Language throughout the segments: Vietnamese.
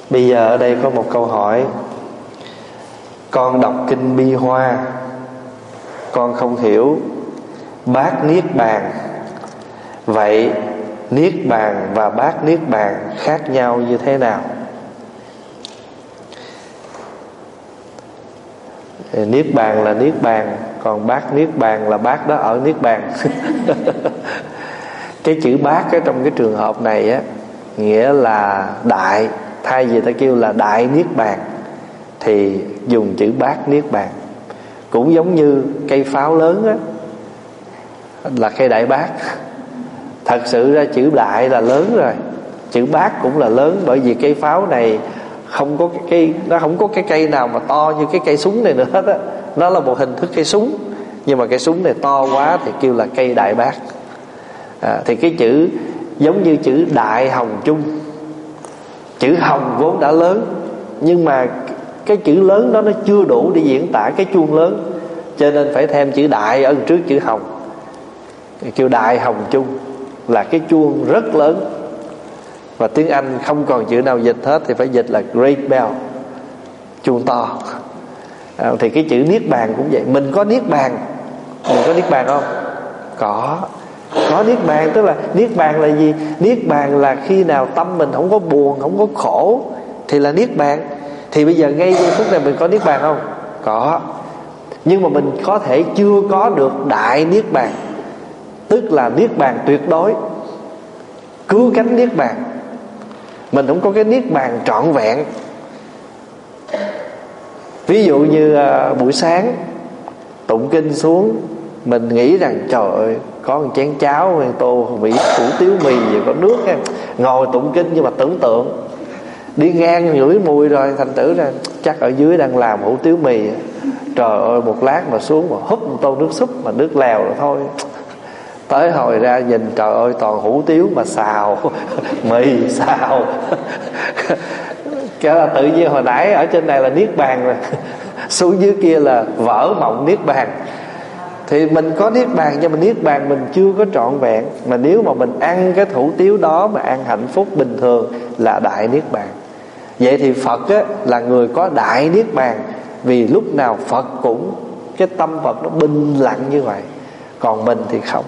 Bây giờ ở đây có một câu hỏi. Con đọc kinh Bi Hoa, con không hiểu bát niết bàn. Vậy niết bàn và bát niết bàn khác nhau như thế nào? Niết bàn là niết bàn, còn bát niết bàn là bát đó ở niết bàn. Cái chữ bát ở trong cái trường hợp này á, nghĩa là đại. Thay vì ta kêu là đại niết bàn thì dùng chữ bát niết bàn. Cũng giống như cây pháo lớn á, là cây đại bác. Thật sự ra chữ đại là lớn rồi, chữ bát cũng là lớn. Bởi vì cây pháo này không có nó không có cái cây nào mà to như cái cây súng này nữa hết á. Nó là một hình thức cây súng, nhưng mà cây súng này to quá thì kêu là cây đại bác. Thì cái chữ giống như chữ đại hồng chung. Chữ hồng vốn đã lớn, nhưng mà cái chữ lớn đó nó chưa đủ để diễn tả cái chuông lớn, cho nên phải thêm chữ đại ở trước chữ hồng. Kêu đại hồng chung là cái chuông rất lớn. Và tiếng Anh không còn chữ nào dịch hết thì phải dịch là great bell, chuông to. Thì cái chữ niết bàn cũng vậy. Mình có niết bàn. Mình có niết bàn không? Có niết bàn. Tức là niết bàn là gì? Niết bàn là khi nào tâm mình không có buồn, không có khổ thì là niết bàn. Thì bây giờ ngay giây phút này mình có niết bàn không? Có. Nhưng mà mình có thể chưa có được đại niết bàn, tức là niết bàn tuyệt đối, cứu cánh niết bàn. Mình không có cái niết bàn trọn vẹn. Ví dụ như buổi sáng tụng kinh xuống, mình nghĩ rằng trời ơi, có một chén cháo, một tô vị củ tiếu mì và có nước ha. Ngồi tụng kinh nhưng mà tưởng tượng đi ngang ngửi mùi rồi, thành thử ra chắc ở dưới đang làm hủ tiếu mì. Trời ơi, một lát mà xuống mà húp một tô nước súp mà nước lèo rồi thôi. Tới hồi ra nhìn trời ơi toàn hủ tiếu mà xào mì xào. Cái là tự nhiên hồi nãy ở trên này là niết bàn rồi, xuống dưới kia là vỡ mộng niết bàn. Thì mình có niết bàn, nhưng mà niết bàn mình chưa có trọn vẹn. Mà nếu mà mình ăn cái hủ tiếu đó mà ăn hạnh phúc bình thường là đại niết bàn. Vậy thì Phật á, là người có đại niết bàn, vì lúc nào Phật cũng cái tâm Phật nó bình lặng như vậy. Còn mình thì không.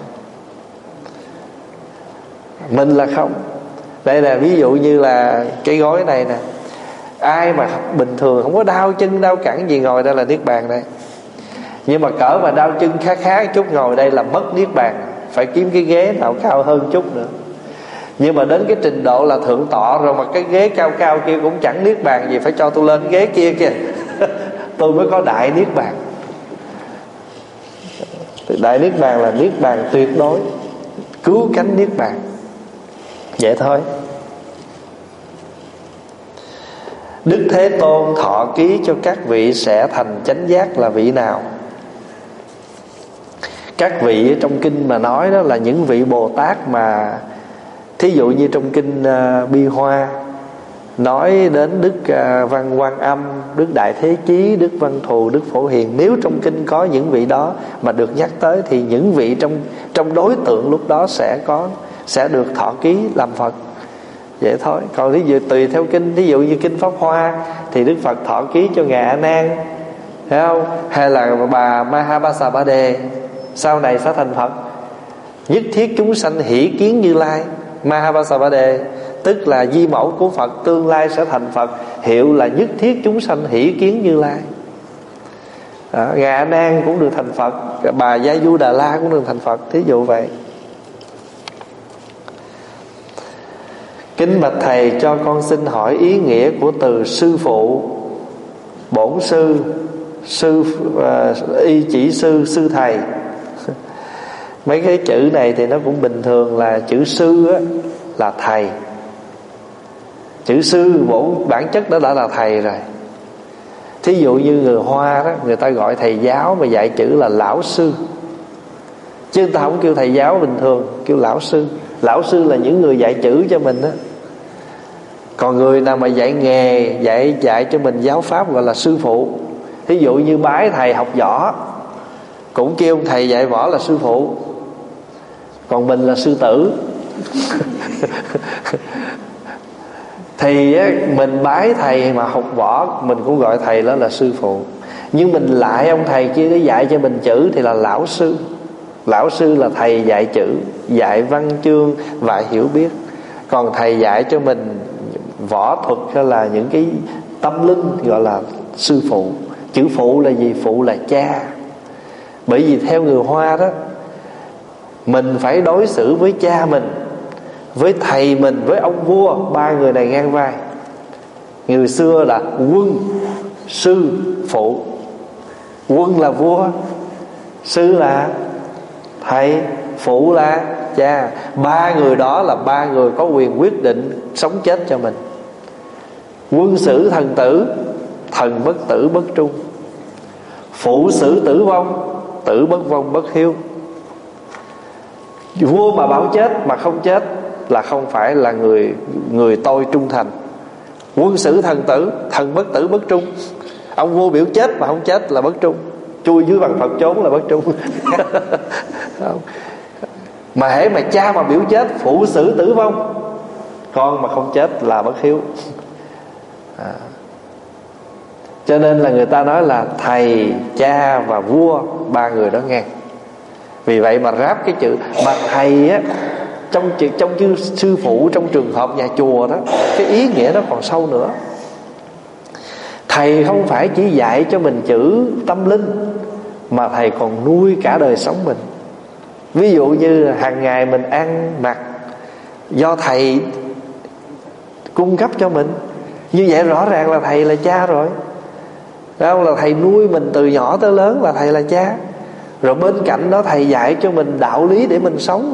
Mình là không. Đây là ví dụ như là cái gói này nè. Ai mà bình thường không có đau chân đau cẳng gì ngồi đây là niết bàn đây. Nhưng mà cỡ mà đau chân khá khá chút ngồi đây là mất niết bàn. Phải kiếm cái ghế nào cao hơn chút nữa. Nhưng mà đến cái trình độ là thượng tọa rồi mà cái ghế cao cao kia cũng chẳng niết bàn gì, phải cho tôi lên ghế kia kìa. Tôi mới có đại niết bàn. Đại niết bàn là niết bàn tuyệt đối, cứu cánh niết bàn. Vậy thôi. Đức Thế Tôn thọ ký cho các vị sẽ thành chánh giác là vị nào? Các vị trong kinh mà nói đó là những vị Bồ Tát mà, thí dụ như trong kinh Bi Hoa nói đến Đức Văn Quan Âm, Đức Đại Thế Chí, Đức Văn Thù, Đức Phổ Hiền. Nếu trong kinh có những vị đó mà được nhắc tới thì những vị trong đối tượng lúc đó sẽ được thọ ký làm Phật. Vậy thôi. Còn ví dụ tùy theo kinh, ví dụ như kinh Pháp Hoa thì Đức Phật thọ ký cho ngài A Nan, thấy không? Hay là bà Mahabasa Ba Đề sau này sẽ thành Phật. Nhất thiết chúng sanh hỷ kiến Như Lai, Mahabasa Ba Đề tức là di mẫu của Phật, tương lai sẽ thành Phật, hiệu là nhất thiết chúng sanh hỷ kiến Như Lai. Ngài A Nan cũng được thành Phật, bà Gia Du Đà La cũng được thành Phật, thí dụ vậy. Kính bạch thầy, cho con xin hỏi ý nghĩa của từ sư phụ, bổn sư, y chỉ sư, sư thầy. Mấy cái chữ này thì nó cũng bình thường, là chữ sư á, là thầy. Chữ sư bổn bản chất đó đã là thầy rồi. Thí dụ như người Hoa đó, người ta gọi thầy giáo mà dạy chữ là lão sư, chứ người ta không kêu thầy giáo bình thường, kêu lão sư. Lão sư là những người dạy chữ cho mình đó. Còn người nào mà dạy nghề, dạy cho mình giáo pháp gọi là sư phụ. Thí dụ như bái thầy học võ, cũng kêu thầy dạy võ là sư phụ, còn mình là sư tử. Thì mình bái thầy mà học võ, mình cũng gọi thầy đó là sư phụ. Nhưng mình lại ông thầy kia để dạy cho mình chữ thì là lão sư. Lão sư là thầy dạy chữ, dạy văn chương và hiểu biết. Còn thầy dạy cho mình võ thuật hay là những cái tâm linh gọi là sư phụ. Chữ phụ là gì? Phụ là cha. Bởi vì theo người Hoa đó, mình phải đối xử với cha mình, với thầy mình, với ông vua, ba người này ngang vai. Người xưa là quân, sư, phụ. Quân là vua, sư là thầy, phụ là cha. Ba người đó là ba người có quyền quyết định sống chết cho mình. Quân xử thần tử, thần bất tử bất trung. Phụ xử tử vong, tử bất vong bất hiếu. Vua mà bảo chết mà không chết là không phải là người tôi trung thành. Quân xử thần tử, thần bất tử bất trung. Ông vua biểu chết mà không chết là bất trung. Chui dưới bằng Phật trốn là bất trung. Mà hễ mà cha mà biểu chết, phụ xử tử vong, con mà không chết là bất hiếu. Cho nên là người ta nói là thầy, cha và vua, ba người đó ngang. Vì vậy mà ráp cái chữ mà thầy á, trong chữ sư phụ trong trường hợp nhà chùa đó, cái ý nghĩa nó còn sâu nữa. Thầy không phải chỉ dạy cho mình chữ tâm linh, mà thầy còn nuôi cả đời sống mình. Ví dụ như hàng ngày mình ăn mặc do thầy cung cấp cho mình, như vậy rõ ràng là thầy là cha rồi. Đó là thầy nuôi mình từ nhỏ tới lớn, là thầy là cha. Rồi bên cạnh đó thầy dạy cho mình đạo lý để mình sống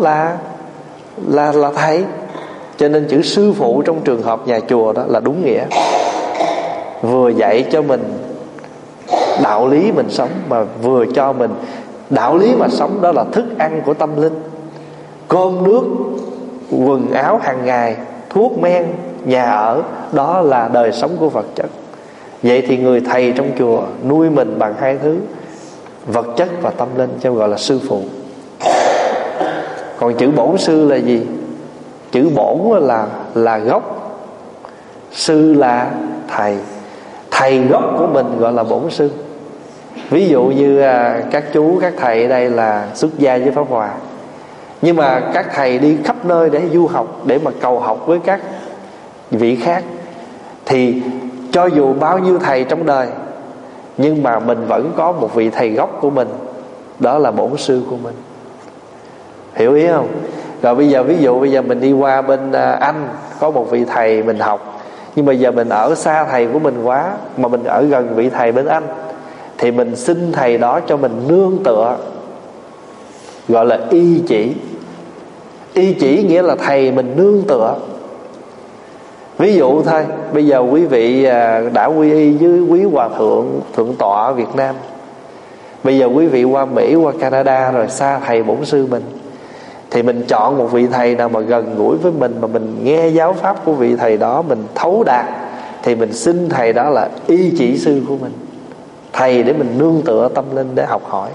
là thầy. Cho nên chữ sư phụ trong trường hợp nhà chùa đó là đúng nghĩa. Vừa dạy cho mình đạo lý mình sống, mà vừa cho mình đạo lý mà sống đó là thức ăn của tâm linh. Cơm nước, quần áo hàng ngày, thuốc men, nhà ở, đó là đời sống của vật chất. Vậy thì người thầy trong chùa nuôi mình bằng hai thứ, vật chất và tâm linh, cho gọi là sư phụ. Còn chữ bổn sư là gì? Chữ bổn là gốc, sư là thầy. Thầy gốc của mình gọi là bổn sư. Ví dụ như các chú, các thầy ở đây là xuất gia với Pháp Hòa, nhưng mà các thầy đi khắp nơi để du học, để mà cầu học với các vị khác, thì cho dù bao nhiêu thầy trong đời, nhưng mà mình vẫn có một vị thầy gốc của mình, đó là bổn sư của mình. Hiểu ý không? Rồi bây giờ ví dụ bây giờ mình đi qua bên Anh, có một vị thầy mình học, nhưng bây giờ mình ở xa thầy của mình quá, mà mình ở gần vị thầy bên Anh, thì mình xin thầy đó cho mình nương tựa, gọi là y chỉ. Y chỉ nghĩa là thầy mình nương tựa. Ví dụ thôi, bây giờ quý vị đã quy y với quý hòa thượng tọa ở Việt Nam, bây giờ quý vị qua Mỹ, qua Canada rồi, xa thầy bổn sư mình, thì mình chọn một vị thầy nào mà gần gũi với mình, mà mình nghe giáo pháp của vị thầy đó mình thấu đạt, thì mình xin thầy đó là y chỉ sư của mình, thầy để mình nương tựa tâm linh để học hỏi.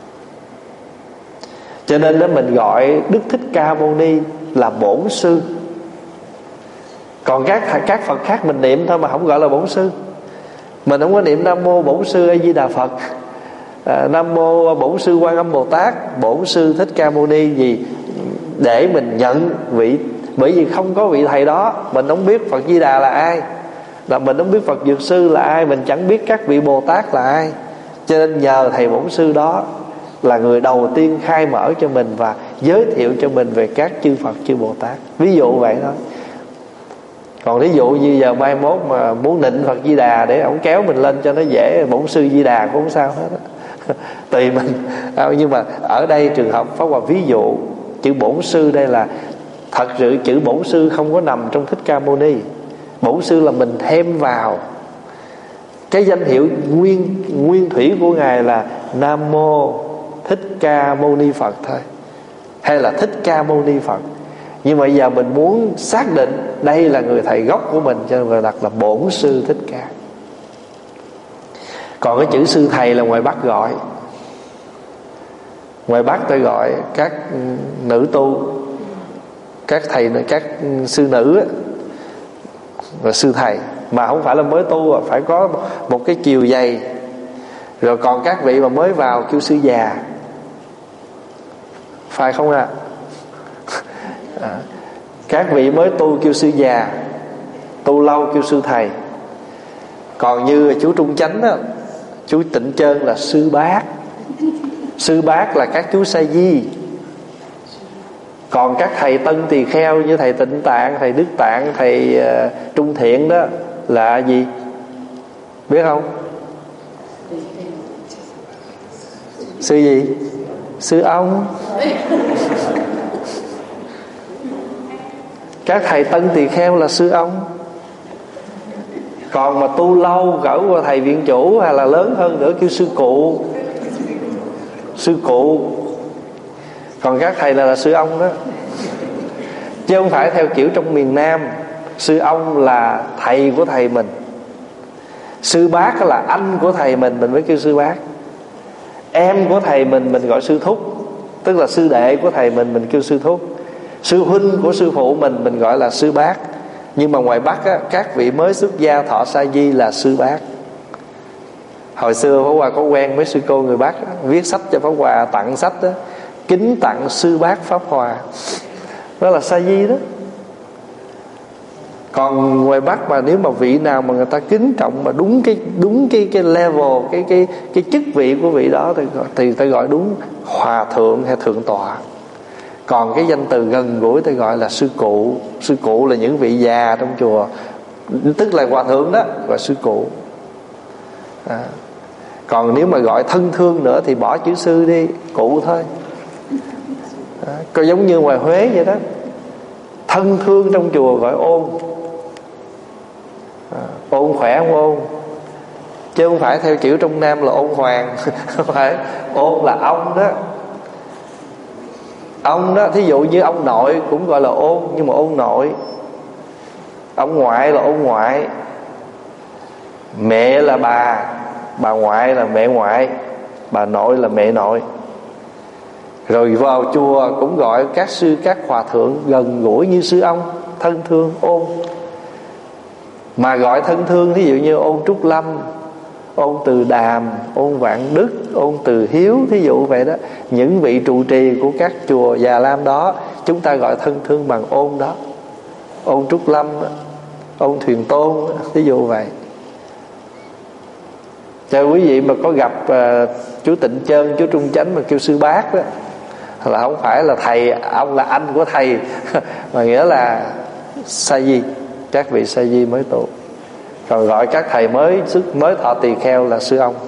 Cho nên đó mình gọi Đức Thích Ca Mâu Ni là bổn sư. Còn các Phật khác mình niệm thôi mà không gọi là bổn sư. Mình không có niệm Nam Mô Bổn Sư A Di Đà Phật, Nam Mô Bổn Sư Quan Âm Bồ Tát, Bổn Sư Thích Ca Mâu Ni gì, để mình nhận vị. Bởi vì không có vị thầy đó, mình không biết Phật Di Đà là ai, là mình không biết Phật Dược Sư là ai, mình chẳng biết các vị Bồ Tát là ai. Cho nên nhờ thầy bổn sư đó là người đầu tiên khai mở cho mình và giới thiệu cho mình về các chư Phật chư Bồ Tát. Ví dụ vậy thôi. Còn ví dụ như giờ mai mốt mà muốn nịnh Phật Di Đà để ổng kéo mình lên cho nó dễ, bổn sư Di Đà cũng không sao hết á. Tùy mình. Nhưng mà ở đây trường hợp Pháp Hòa ví dụ chữ bổn sư đây là thật sự chữ bổn sư không có nằm trong Thích Ca Mâu Ni. Bổn sư là mình thêm vào. Cái danh hiệu nguyên thủy của Ngài là Nam Mô Thích Ca Mâu Ni Phật thôi, hay là Thích Ca Mâu Ni Phật. Nhưng mà giờ mình muốn xác định đây là người thầy gốc của mình, cho nên người đặt là bổn sư Thích Ca. Còn cái chữ sư thầy là ngoài Bắc gọi. Ngoài Bắc tôi gọi các nữ tu, các thầy, các sư nữ á, là sư thầy, mà không phải là mới tu, phải có một cái chiều dày. Rồi còn các vị mà mới vào kêu sư già, phải không ạ? Các vị mới tu kêu sư già, tu lâu kêu sư thầy. Còn như chú Trung Chánh đó, chú Tịnh Trơn là sư bác. Sư bác là các chú sa di. Còn các thầy Tân Tỳ Kheo như thầy Tịnh Tạng, thầy Đức Tạng, thầy Trung Thiện đó là gì? Biết không? Sư gì? Sư ông. Các thầy Tân Tỳ Kheo là sư ông. Còn mà tu lâu cỡ qua thầy viện chủ hay là lớn hơn nữa kêu sư cụ. Sư cụ. Còn các thầy là sư ông đó. Chứ không phải theo kiểu trong miền Nam, sư ông là thầy của thầy mình, sư bác là anh của thầy mình mới kêu sư bác. Em của thầy mình gọi sư thúc, tức là sư đệ của thầy mình kêu sư thúc. Sư huynh của sư phụ mình gọi là sư bác. Nhưng mà ngoài Bắc á, các vị mới xuất gia thọ sa di là sư bác. Hồi xưa Pháp Hòa có quen với sư cô người Bắc á, viết sách cho Pháp Hòa, tặng sách đó, kính tặng sư bác Pháp Hòa, đó là sa di đó. Còn ngoài Bắc mà nếu mà vị nào mà người ta kính trọng mà đúng cái level, cái chức vị của vị đó thì ta gọi đúng hòa thượng hay thượng tọa. Còn cái danh từ gần gũi ta gọi là sư cụ. Sư cụ là những vị già trong chùa, tức là hòa thượng đó, gọi sư cụ. Còn nếu mà gọi thân thương nữa thì bỏ chữ sư đi, cụ thôi. Có giống như ngoài Huế vậy đó, thân thương trong chùa gọi ôn. Ôn khỏe không ôn? Chứ không phải theo kiểu trong Nam là ôn hoàng. Không phải, ôn là ông đó. Ông đó, thí dụ như ông nội cũng gọi là ôn, nhưng mà ôn nội. Ông ngoại là ôn ngoại. Mẹ là bà ngoại là mẹ ngoại, bà nội là mẹ nội. Rồi vào chùa cũng gọi các sư, các hòa thượng gần gũi như sư ông, thân thương, ôn. Mà gọi thân thương thí dụ như ôn Trúc Lâm, ôn Từ Đàm, ôn Vạn Đức, ôn Từ Hiếu, thí dụ vậy đó. Những vị trụ trì của các chùa Già Lam đó chúng ta gọi thân thương bằng ôn đó. Ôn Trúc Lâm, ôn Thuyền Tôn, thí dụ vậy. Cho quý vị mà có gặp chú Tịnh Trơn, chú Trung Chánh mà kêu sư bác đó, là không phải là thầy, ông là anh của thầy mà nghĩa là sa di, các vị sa di mới tu. Còn gọi các thầy mới thọ tỳ kheo là sư ông.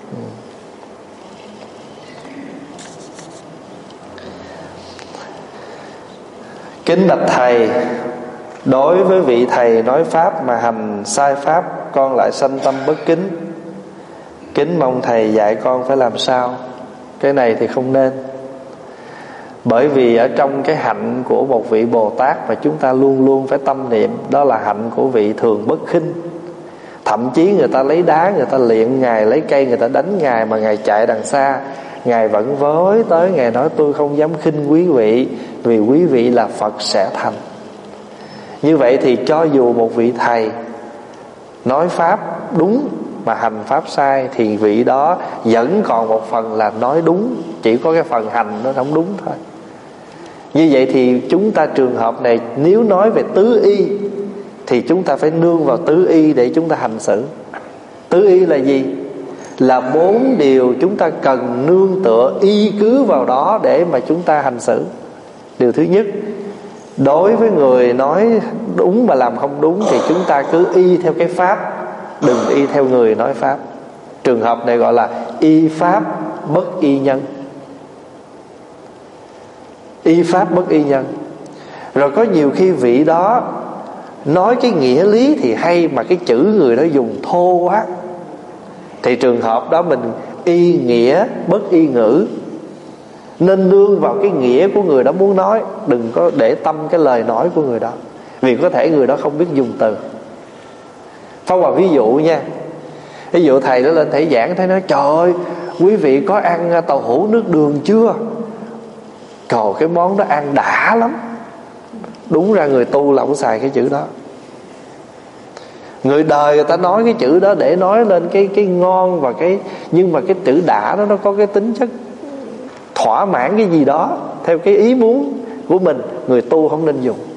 Kính bạch thầy, đối với vị thầy nói pháp mà hành sai pháp, con lại sanh tâm bất kính. Kính mong thầy dạy con phải làm sao. Cái này thì không nên. Bởi vì ở trong cái hạnh của một vị Bồ Tát mà chúng ta luôn luôn phải tâm niệm, đó là hạnh của vị thường bất khinh. Thậm chí người ta lấy đá, người ta liệng Ngài, lấy cây người ta đánh Ngài, mà Ngài chạy đằng xa, Ngài vẫn với tới, Ngài nói tôi không dám khinh quý vị, vì quý vị là Phật sẽ thành. Như vậy thì cho dù một vị thầy nói pháp đúng mà hành pháp sai, thì vị đó vẫn còn một phần là nói đúng, chỉ có cái phần hành nó không đúng thôi. Như vậy thì chúng ta trường hợp này, nếu nói về tứ y thì chúng ta phải nương vào tứ y để chúng ta hành xử. Tứ y là gì? Là 4 điều chúng ta cần nương tựa y cứ vào đó để mà chúng ta hành xử. Điều thứ nhất, đối với người nói đúng mà làm không đúng thì chúng ta cứ y theo cái pháp, đừng y theo người nói pháp. Trường hợp này gọi là y pháp bất y nhân. Y pháp bất y nhân. Rồi có nhiều khi vị đó nói cái nghĩa lý thì hay, mà cái chữ người đó dùng thô quá, thì trường hợp đó mình y nghĩa bất y ngữ. Nên nương vào cái nghĩa của người đó muốn nói, đừng có để tâm cái lời nói của người đó, vì có thể người đó không biết dùng từ. Pháp Hòa ví dụ nha. Ví dụ thầy đó lên thầy giảng, thầy nói trời ơi, quý vị có ăn tàu hũ nước đường chưa? Trời, cái món đó ăn đã lắm. Đúng ra người tu là không xài cái chữ đó. Người đời người ta nói cái chữ đó để nói lên cái ngon và nhưng mà cái chữ đã đó nó có cái tính chất thỏa mãn cái gì đó theo cái ý muốn của mình. Người tu không nên dùng.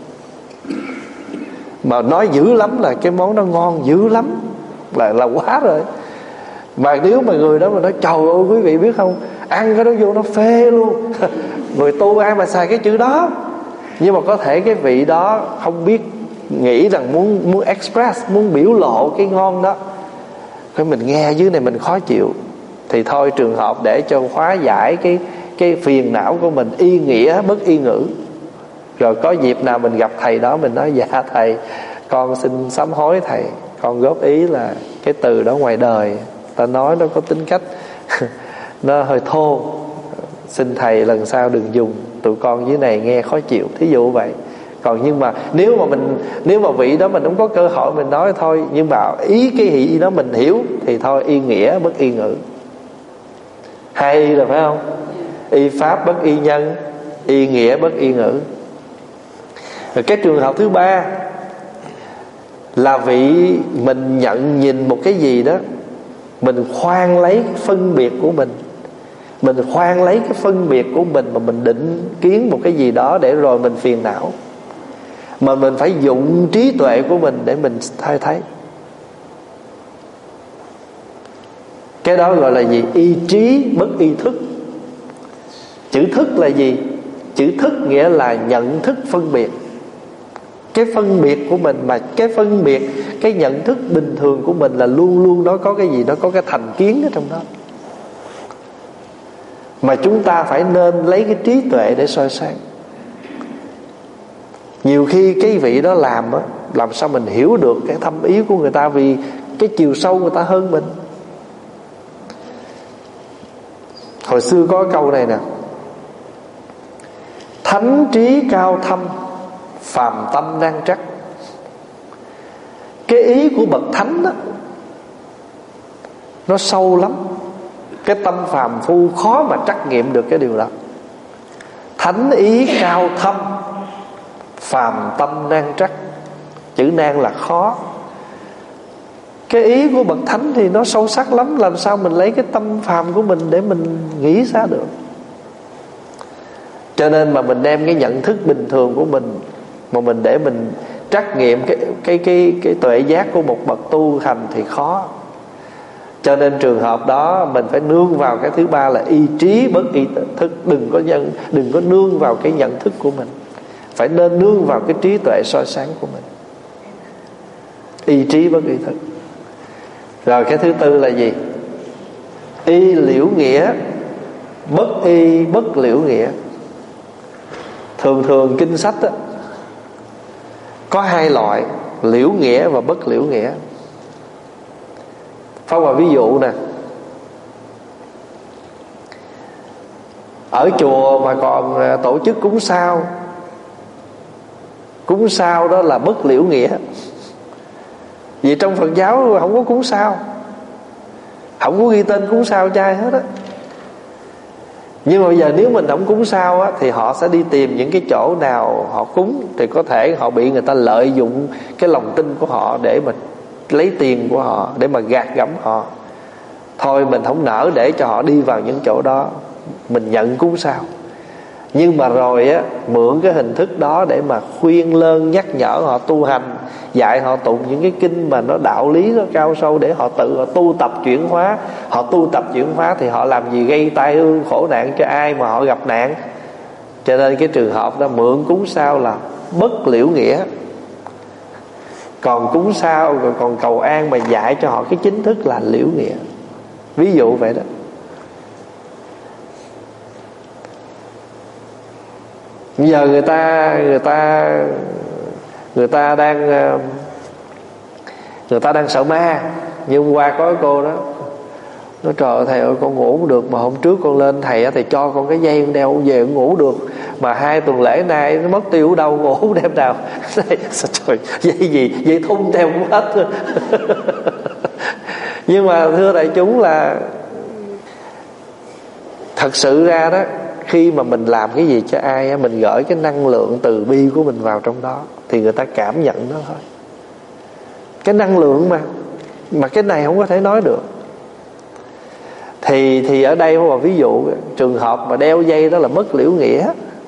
Mà nói dữ lắm là cái món đó ngon dữ lắm là quá rồi. Mà nếu mà người đó mà nói trời ơi quý vị biết không, ăn cái đó vô nó phê luôn. Người tu ai mà xài cái chữ đó. Nhưng mà có thể cái vị đó không biết, nghĩ rằng muốn express, muốn biểu lộ cái ngon đó, cái mình nghe dưới này mình khó chịu, thì thôi trường hợp để cho hóa giải cái phiền não của mình, y nghĩa bất y ngữ. Rồi có dịp nào mình gặp thầy đó, mình nói dạ thầy, con xin sám hối thầy, con góp ý là cái từ đó ngoài đời ta nói nó có tính cách nó hơi thô, xin thầy lần sau đừng dùng, tụi con dưới này nghe khó chịu, thí dụ vậy. Còn nhưng mà nếu mà vị đó mình không có cơ hội mình nói thôi, nhưng mà ý cái ý đó mình hiểu thì thôi, y nghĩa bất y ngữ. Hay rồi phải không? Y pháp bất y nhân, y nghĩa bất y ngữ. Rồi cái trường hợp thứ ba là vị mình nhận nhìn một cái gì đó, mình khoan lấy phân biệt của mình, mình khoan lấy cái phân biệt của mình mà mình định kiến một cái gì đó để rồi mình phiền não. Mà mình phải dụng trí tuệ của mình để mình thay thấy. Cái đó gọi là gì? Y trí bất y thức. Chữ thức là gì? Chữ thức nghĩa là nhận thức phân biệt. Cái phân biệt của mình, mà cái phân biệt, cái nhận thức bình thường của mình là luôn luôn nó có cái gì, nó có cái thành kiến ở trong đó. Mà chúng ta phải nên lấy cái trí tuệ để soi sáng. Nhiều khi cái vị đó làm sao mình hiểu được cái thâm ý của người ta, vì cái chiều sâu người ta hơn mình. Hồi xưa có câu này nè: thánh trí cao thâm, phàm tâm nan trắc. Cái ý của bậc thánh đó nó sâu lắm, cái tâm phàm phu khó mà trắc nghiệm được cái điều đó. Thánh ý cao thâm, phàm tâm nan trắc. Chữ nan là khó. Cái ý của bậc thánh thì nó sâu sắc lắm, làm sao mình lấy cái tâm phàm của mình để mình nghĩ ra được. Cho nên mà mình đem cái nhận thức bình thường của mình mà mình để mình trắc nghiệm cái tuệ giác của một bậc tu hành thì khó. Cho nên trường hợp đó mình phải nương vào cái thứ ba là y trí bất y thức. Đừng có nương vào cái nhận thức của mình, phải nên nương vào cái trí tuệ soi sáng của mình. Y trí bất y thức. Rồi cái thứ tư là gì? Y liễu nghĩa bất y bất liễu nghĩa. Thường kinh sách đó, có hai loại, liễu nghĩa và bất liễu nghĩa. Phá hoài ví dụ nè, ở chùa mà còn tổ chức cúng sao. Cúng sao đó là bất liễu nghĩa. Vì trong Phật giáo không có cúng sao, không có ghi tên cúng sao trai hết á. Nhưng mà bây giờ nếu mình không cúng sao á, thì họ sẽ đi tìm những cái chỗ nào họ cúng, thì có thể họ bị người ta lợi dụng cái lòng tin của họ để mà lấy tiền của họ, để mà gạt gẫm họ. Thôi mình không nỡ để cho họ đi vào những chỗ đó, mình nhận cúng sao. Nhưng mà rồi á, mượn cái hình thức đó để mà khuyên lơn nhắc nhở họ tu hành, dạy họ tụng những cái kinh mà nó đạo lý nó cao sâu để họ tự họ tu tập chuyển hóa. Họ tu tập chuyển hóa thì họ làm gì gây tai ương khổ nạn cho ai mà họ gặp nạn. Cho nên cái trường hợp đó mượn cúng sao là bất liễu nghĩa. Còn cúng sao rồi còn cầu an mà dạy cho họ cái chính thức là liễu nghĩa. Ví dụ vậy đó. Bây giờ người ta đang sợ ma. Nhưng hôm qua có cái cô đó nói trời ơi thầy ơi, con ngủ không được, mà hôm trước con lên thầy cho con cái dây con đeo về con ngủ được, mà 2 tuần lễ nay nó mất tiêu ở đâu, ngủ đêm nào. Trời, dây gì, dây thun theo cũng hết. Nhưng mà thưa đại chúng là thật sự ra đó, khi mà mình làm cái gì cho ai, mình gửi cái năng lượng từ bi của mình vào trong đó thì người ta cảm nhận nó thôi. cái năng lượng mà cái này không có thể nói được. Thì ở đây mà ví dụ trường hợp mà đeo dây đó là mất liễu nghĩa,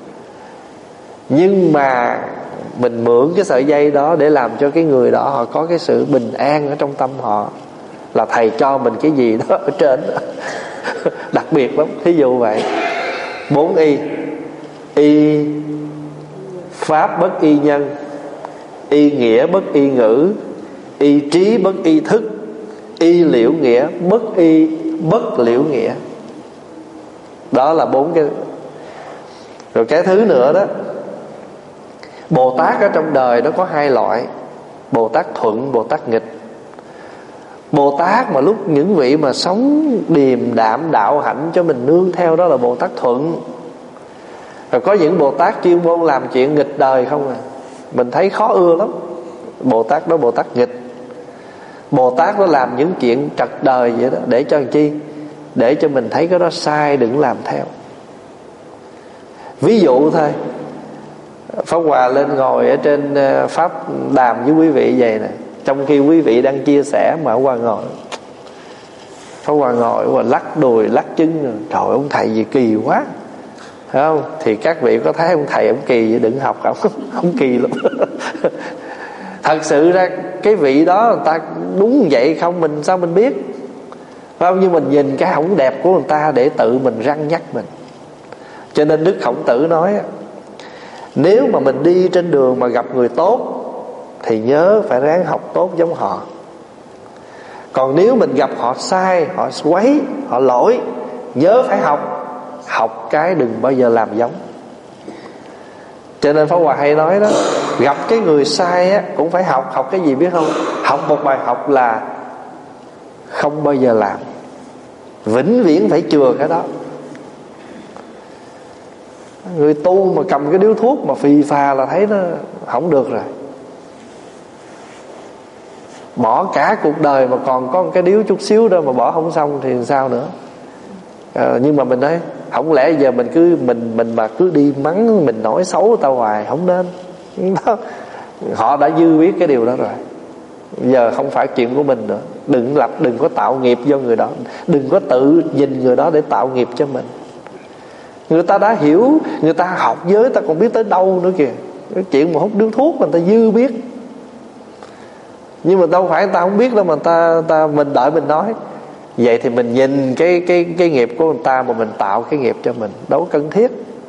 nhưng mà mình mượn cái sợi dây đó để làm cho cái người đó họ có cái sự bình an ở trong tâm họ, là thầy cho mình cái gì đó ở trên đó. Đặc biệt lắm. Thí dụ vậy, 4 y: y pháp bất y nhân, y nghĩa bất y ngữ, y trí bất y thức, y liễu nghĩa bất liễu nghĩa. Đó là 4 cái. Rồi cái thứ nữa đó, Bồ Tát ở trong đời nó có 2 loại: Bồ Tát thuận, Bồ Tát nghịch. Bồ Tát mà lúc những vị mà sống điềm đạm đạo hạnh cho mình nương theo, đó là Bồ Tát thuận. Rồi có những Bồ Tát chuyên môn làm chuyện nghịch đời không à, mình thấy khó ưa lắm. Bồ Tát đó Bồ Tát nghịch. Bồ Tát nó làm những chuyện trật đời vậy đó, để cho làm chi? Để cho mình thấy cái đó sai, đừng làm theo. Ví dụ thôi, Pháp Hòa lên ngồi ở trên Pháp đàm với quý vị vậy nè, trong khi quý vị đang chia sẻ mà Pháp Hòa ngồi, Pháp Hòa ngồi và lắc đùi lắc chân. Trời ơi, ông thầy gì kỳ quá, phải không? Thì các vị có thấy ông thầy ông kỳ vậy đừng học không? Ông kỳ lắm. Thật sự ra cái vị đó người ta đúng vậy không, mình sao mình biết, phải không? Nhưng mình nhìn cái hổng đẹp của người ta để tự mình răn nhắc mình. Cho nên Đức Khổng Tử nói, nếu mà mình đi trên đường mà gặp người tốt thì nhớ phải ráng học tốt giống họ. Còn nếu mình gặp họ sai, họ quấy, họ lỗi, nhớ phải học cái đừng bao giờ làm giống. Cho nên Pháp Hòa hay nói đó, gặp cái người sai á cũng phải học cái gì biết không? Học một bài học là không bao giờ làm, vĩnh viễn phải chừa cái đó. Người tu mà cầm cái điếu thuốc mà phì phà là thấy nó không được rồi. Bỏ cả cuộc đời mà còn có một cái điếu chút xíu đó mà bỏ không xong thì sao nữa. Nhưng mà mình nói không lẽ giờ mình cứ mình mà cứ đi mắng, mình nói xấu người ta hoài, không nên đó. Họ đã dư biết cái điều đó rồi, giờ không phải chuyện của mình nữa. Đừng có tạo nghiệp do người đó, đừng có tự nhìn người đó để tạo nghiệp cho mình. Người ta đã hiểu, người ta học giới, ta còn biết tới đâu nữa kìa. Cái chuyện mà hút điếu thuốc mà người ta dư biết. Nhưng mà đâu phải người ta không biết đâu mà mình đợi mình nói. Vậy thì mình nhìn cái nghiệp của người ta mà mình tạo cái nghiệp cho mình, đâu cần thiết.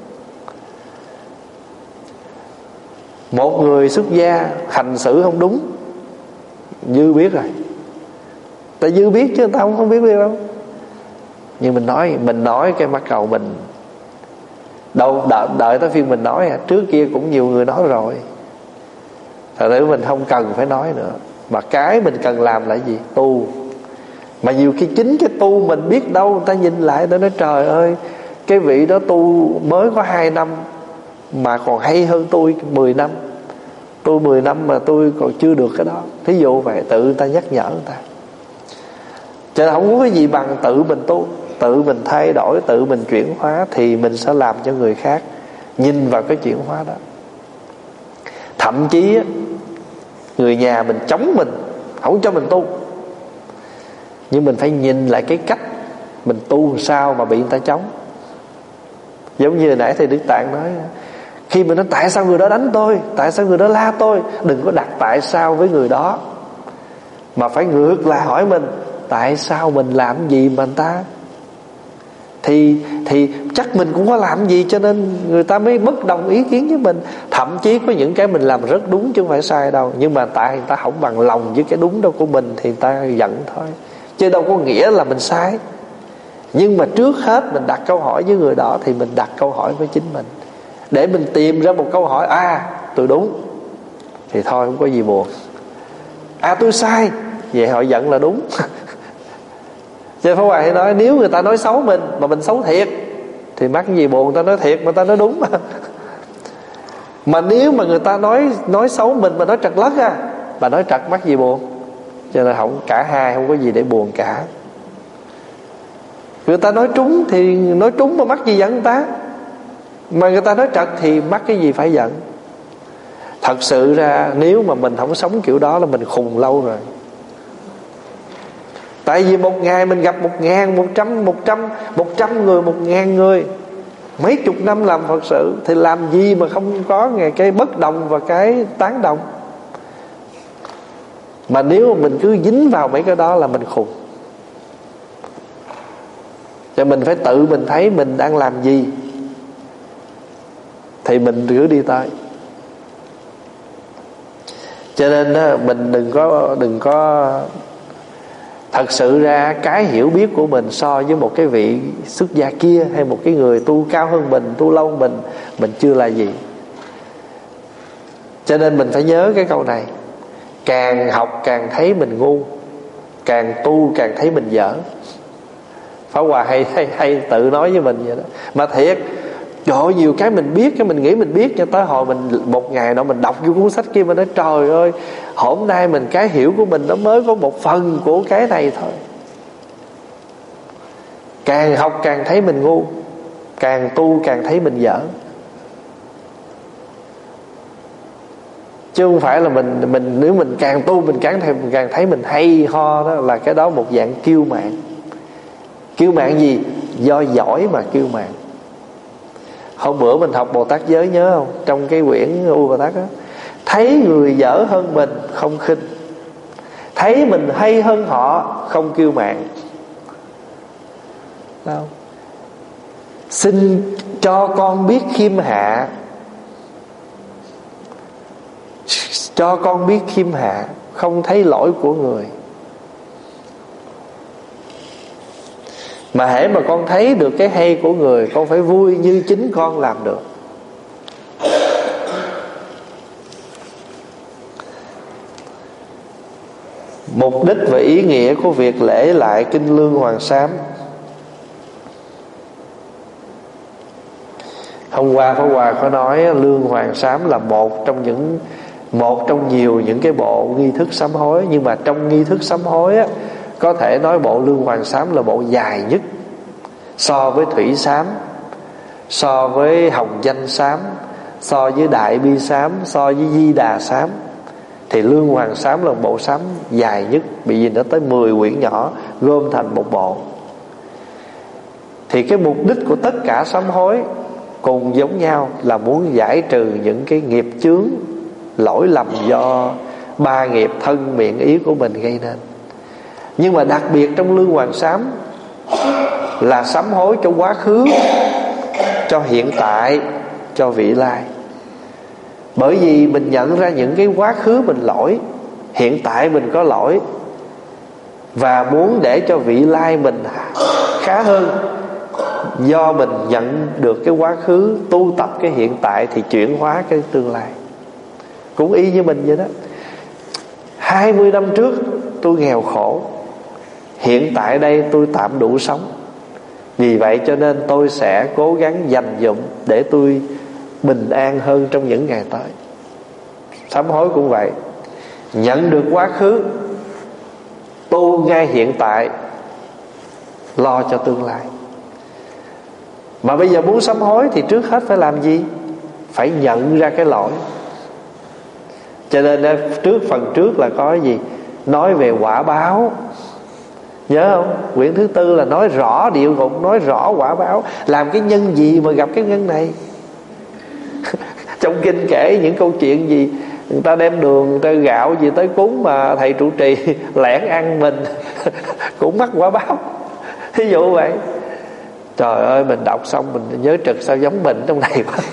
Một người xuất gia hành xử không đúng, dư biết rồi. Ta dư biết chứ người ta không biết đâu. Nhưng mình nói cái mắc cầu mình đâu đợi tới phiên mình nói. Trước kia cũng nhiều người nói rồi, thật ra mình không cần phải nói nữa. Mà cái mình cần làm là gì? Tu. Mà nhiều khi chính cái tu mình biết đâu, người ta nhìn lại ta nói trời ơi, cái vị đó tu mới có 2 năm mà còn hay hơn tôi 10 năm. Tôi 10 năm mà tôi còn chưa được cái đó. Thí dụ vậy, tự người ta nhắc nhở người ta. Cho nên không có cái gì bằng tự mình tu, tự mình thay đổi, tự mình chuyển hóa, thì mình sẽ làm cho người khác nhìn vào cái chuyển hóa đó. Thậm chí người nhà mình chống mình, không cho mình tu, nhưng mình phải nhìn lại cái cách mình tu sao mà bị người ta chống. Giống như hồi nãy thầy Đức Tạng nói, khi mình nói tại sao người đó đánh tôi, tại sao người đó la tôi, đừng có đặt tại sao với người đó, mà phải ngược lại hỏi mình tại sao mình làm gì mà người ta thì chắc mình cũng có làm gì cho nên người ta mới bất đồng ý kiến với mình. Thậm chí có những cái mình làm rất đúng chứ không phải sai đâu, nhưng mà tại người ta không bằng lòng với cái đúng đâu của mình thì người ta giận thôi, chứ đâu có nghĩa là mình sai. Nhưng mà trước hết mình đặt câu hỏi với người đó thì mình đặt câu hỏi với chính mình, để mình tìm ra một câu hỏi. Tôi đúng thì thôi không có gì buồn. Tôi sai, vậy họ giận là đúng. Chứ Pháp Hòa hay nói, nếu người ta nói xấu mình mà mình xấu thiệt thì mắc gì buồn, người ta nói thiệt mà người ta nói đúng. Mà nếu mà người ta nói xấu mình mà nói trật lất mà nói trật mắc gì buồn. Cho nên không, cả hai không có gì để buồn cả. Người ta nói trúng thì nói trúng mà mắc gì giận người ta, mà người ta nói trật thì mắc cái gì phải giận. Thật sự ra nếu mà mình không sống kiểu đó là mình khùng lâu rồi. Tại vì một ngày mình gặp 100 người, 1.000 người, mấy chục năm làm Phật sự, thì làm gì mà không có ngày cái bất đồng và cái tán đồng. Mà nếu mà mình cứ dính vào mấy cái đó là mình khùng. Cho mình phải tự mình thấy mình đang làm gì thì mình cứ đi tới. Cho nên đó, mình đừng có thật sự ra cái hiểu biết của mình so với một cái vị xuất gia kia, hay một cái người tu cao hơn mình, tu lâu hơn mình chưa là gì. Cho nên mình phải nhớ cái câu này: càng học càng thấy mình ngu, càng tu càng thấy mình dở. Pháp Hòa hay tự nói với mình vậy đó. Mà thiệt, trời ơi, nhiều cái mình biết, cái mình nghĩ mình biết, cho tới hồi mình một ngày đó mình đọc vô cuốn sách kia, mình nói trời ơi, hôm nay mình cái hiểu của mình nó mới có một phần của cái này thôi. Càng học càng thấy mình ngu, càng tu càng thấy mình dở. Chứ không phải là mình nếu mình càng tu mình càng thấy mình hay ho, đó là cái đó một dạng kiêu mạn. Kiêu mạn gì? Do giỏi mà kiêu mạn. Hôm bữa mình học Bồ Tát Giới nhớ không? Trong cái quyển U Bồ Tát đó, thấy người dở hơn mình không khinh, thấy mình hay hơn họ không kiêu mạn. Đâu? Xin cho con biết khiêm hạ, cho con biết khiêm hạ, không thấy lỗi của người. Mà hễ mà con thấy được cái hay của người, con phải vui như chính con làm được. Mục đích và ý nghĩa của việc lễ lại kinh Lương Hoàng Sám. Hôm qua Pháp Hòa có nói Lương Hoàng Sám là một trong nhiều những cái bộ nghi thức sám hối. Nhưng mà trong nghi thức sám hối á, có thể nói bộ Lương Hoàng Sám là bộ dài nhất. So với Thủy Sám, so với Hồng Danh Sám, so với Đại Bi Sám, so với Di Đà Sám, thì Lương Hoàng Sám là một bộ sám dài nhất, bởi vì nó tới 10 quyển nhỏ gom thành một bộ. Thì cái mục đích của tất cả sám hối cùng giống nhau, là muốn giải trừ những cái nghiệp chướng, lỗi lầm do ba nghiệp thân miệng ý của mình gây nên. Nhưng mà đặc biệt trong Lương Hoàng Sám là sám hối cho quá khứ, cho hiện tại, cho vị lai. Bởi vì mình nhận ra những cái quá khứ mình lỗi, hiện tại mình có lỗi, và muốn để cho vị lai mình khá hơn, do mình nhận được cái quá khứ, tu tập cái hiện tại thì chuyển hóa cái tương lai. Cũng y như mình vậy đó. 20 năm trước tôi nghèo khổ, hiện tại đây tôi tạm đủ sống. Vì vậy cho nên tôi sẽ cố gắng dành dụm để tôi bình an hơn trong những ngày tới. Sám hối cũng vậy, nhận được quá khứ, tu ngay hiện tại, lo cho tương lai. Mà bây giờ muốn sám hối thì trước hết phải làm gì? Phải nhận ra cái lỗi. Cho nên phần trước là có cái gì? Nói về quả báo. Nhớ không? Quyển thứ 4 là nói rõ địa ngục, nói rõ quả báo. Làm cái nhân gì mà gặp cái nhân này? Trong kinh kể những câu chuyện gì? Người ta đem đường, người ta gạo gì tới cúng mà thầy trụ trì lẻn ăn mình cũng mắc quả báo. Thí dụ vậy. Trời ơi, mình đọc xong mình nhớ trực sao giống mình trong này quá.